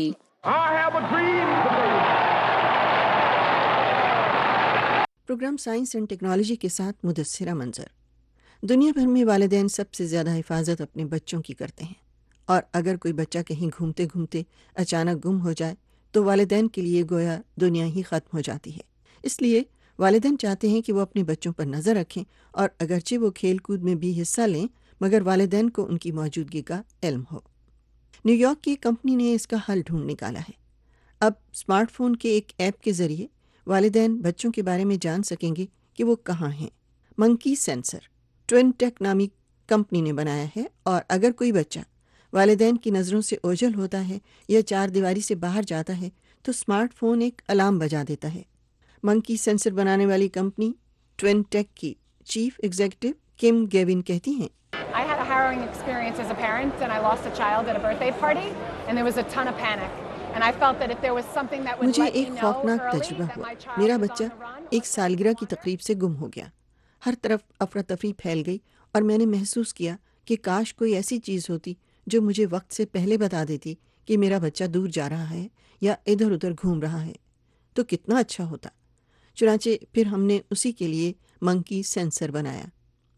Programme science and technology के साथ मुदस्सिरा मंजर। दुनिया भर में वालिदैन सबसे ज़्यादा हिफाजत अपने बच्चों की करते हैं और अगर कोई बच्चा कहीं घूमते घूमते अचानक गुम हो जाए तो वालिदैन के लिए गोया दुनिया ही ख़त्म हो जाती है। इसलिए वालिदैन चाहते हैं कि वो अपने बच्चों पर नज़र रखें और अगरचे वो खेल कूद में भी हिस्सा लें मगर वालिदैन को उनकी मौजूदगी का इल्म हो। न्यूयॉर्क की कंपनी ने इसका हल ढूंढ निकाला है। अब स्मार्टफोन के एक ऐप के ज़रिए वालिदैन बच्चों के बारे में जान सकेंगे कि वो कहाँ हैं। मंकी सेंसर ट्विन टेक नामी कंपनी ने बनाया है और अगर कोई बच्चा वालिदैन की नज़रों से ओझल होता है या चार दीवारी से बाहर जाता है तो स्मार्टफोन एक अलार्म बजा देता है। मंकी सेंसर बनाने वाली कंपनी ट्विन टेक की चीफ एग्जीक्यूटिव किम गेविन कहती हैं, I had a harrowing experience as a parent and I lost a child at a birthday party and there was a ton of panic and I felt that if there was something that would मुझे let me एक know खौफनाक early तजुर्बा that हुआ। my child मेरा was बच्चा on the run. एक सालगिरह की तकरीब से गुम हो गया। हर तरफ अफरा तफरी फैल गई और मैंने महसूस किया कि काश कोई ऐसी चीज़ होती जो मुझे वक्त से पहले बता देती कि मेरा बच्चा दूर जा रहा है या इधर उधर घूम रहा है तो कितना अच्छा होता। चुनांचे फिर हमने उसी के लिए मंकी सेंसर बनाया।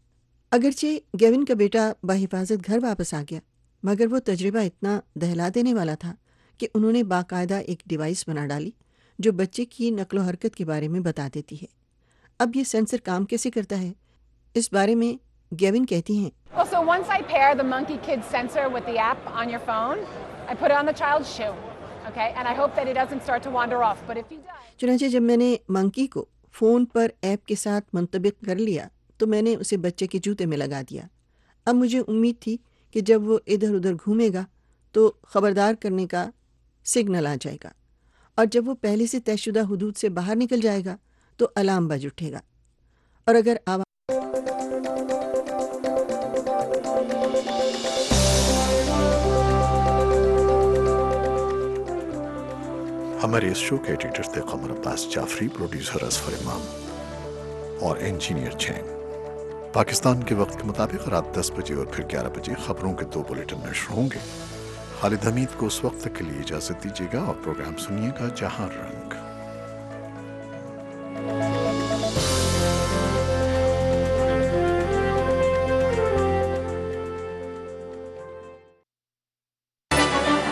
अगरचे गेविन का बेटा बाहिफाजत घर वापस आ गया मगर वो तजुर्बा इतना दहला देने वाला था कि उन्होंने बाकायदा एक डिवाइस बना डाली जो बच्चे की नकलो हरकत के बारे में बता देती है। अब ये सेंसर काम कैसे करता है इस बारे में गेविन कहती हैं, Well, so once I pair the Monkey Kid sensor with the app on your phone, I put it on the child's shoe, okay? And I hope that he doesn't start to wander off. But if he does... चुनांचे जब मैंने monkey को phone पर app के साथ मुंतबिक कर लिया तो मैंने उसे बच्चे के जूते में लगा दिया। अब मुझे उम्मीद थी कि जब वो इधर उधर घूमेगा तो ख़बरदार करने का सिग्नल आ जाएगा और जब वो पहले से तयशुदा हुदूद से बाहर निकल जाएगा तो अलार्म बज उठेगा और अगर आवाज़ ہمارے اس شو کے ایڈیٹر تھے قمر عباس جعفری، پروڈیوسر اظفر امام اور انجینئر چین۔ پاکستان کے وقت کے مطابق رات دس بجے اور پھر گیارہ بجے خبروں کے دو بلیٹن نشر ہوں گے۔ خالد حمید کو اس وقت تک کے لیے اجازت دیجیے گا اور پروگرام سنیے گا جہاں رنگ۔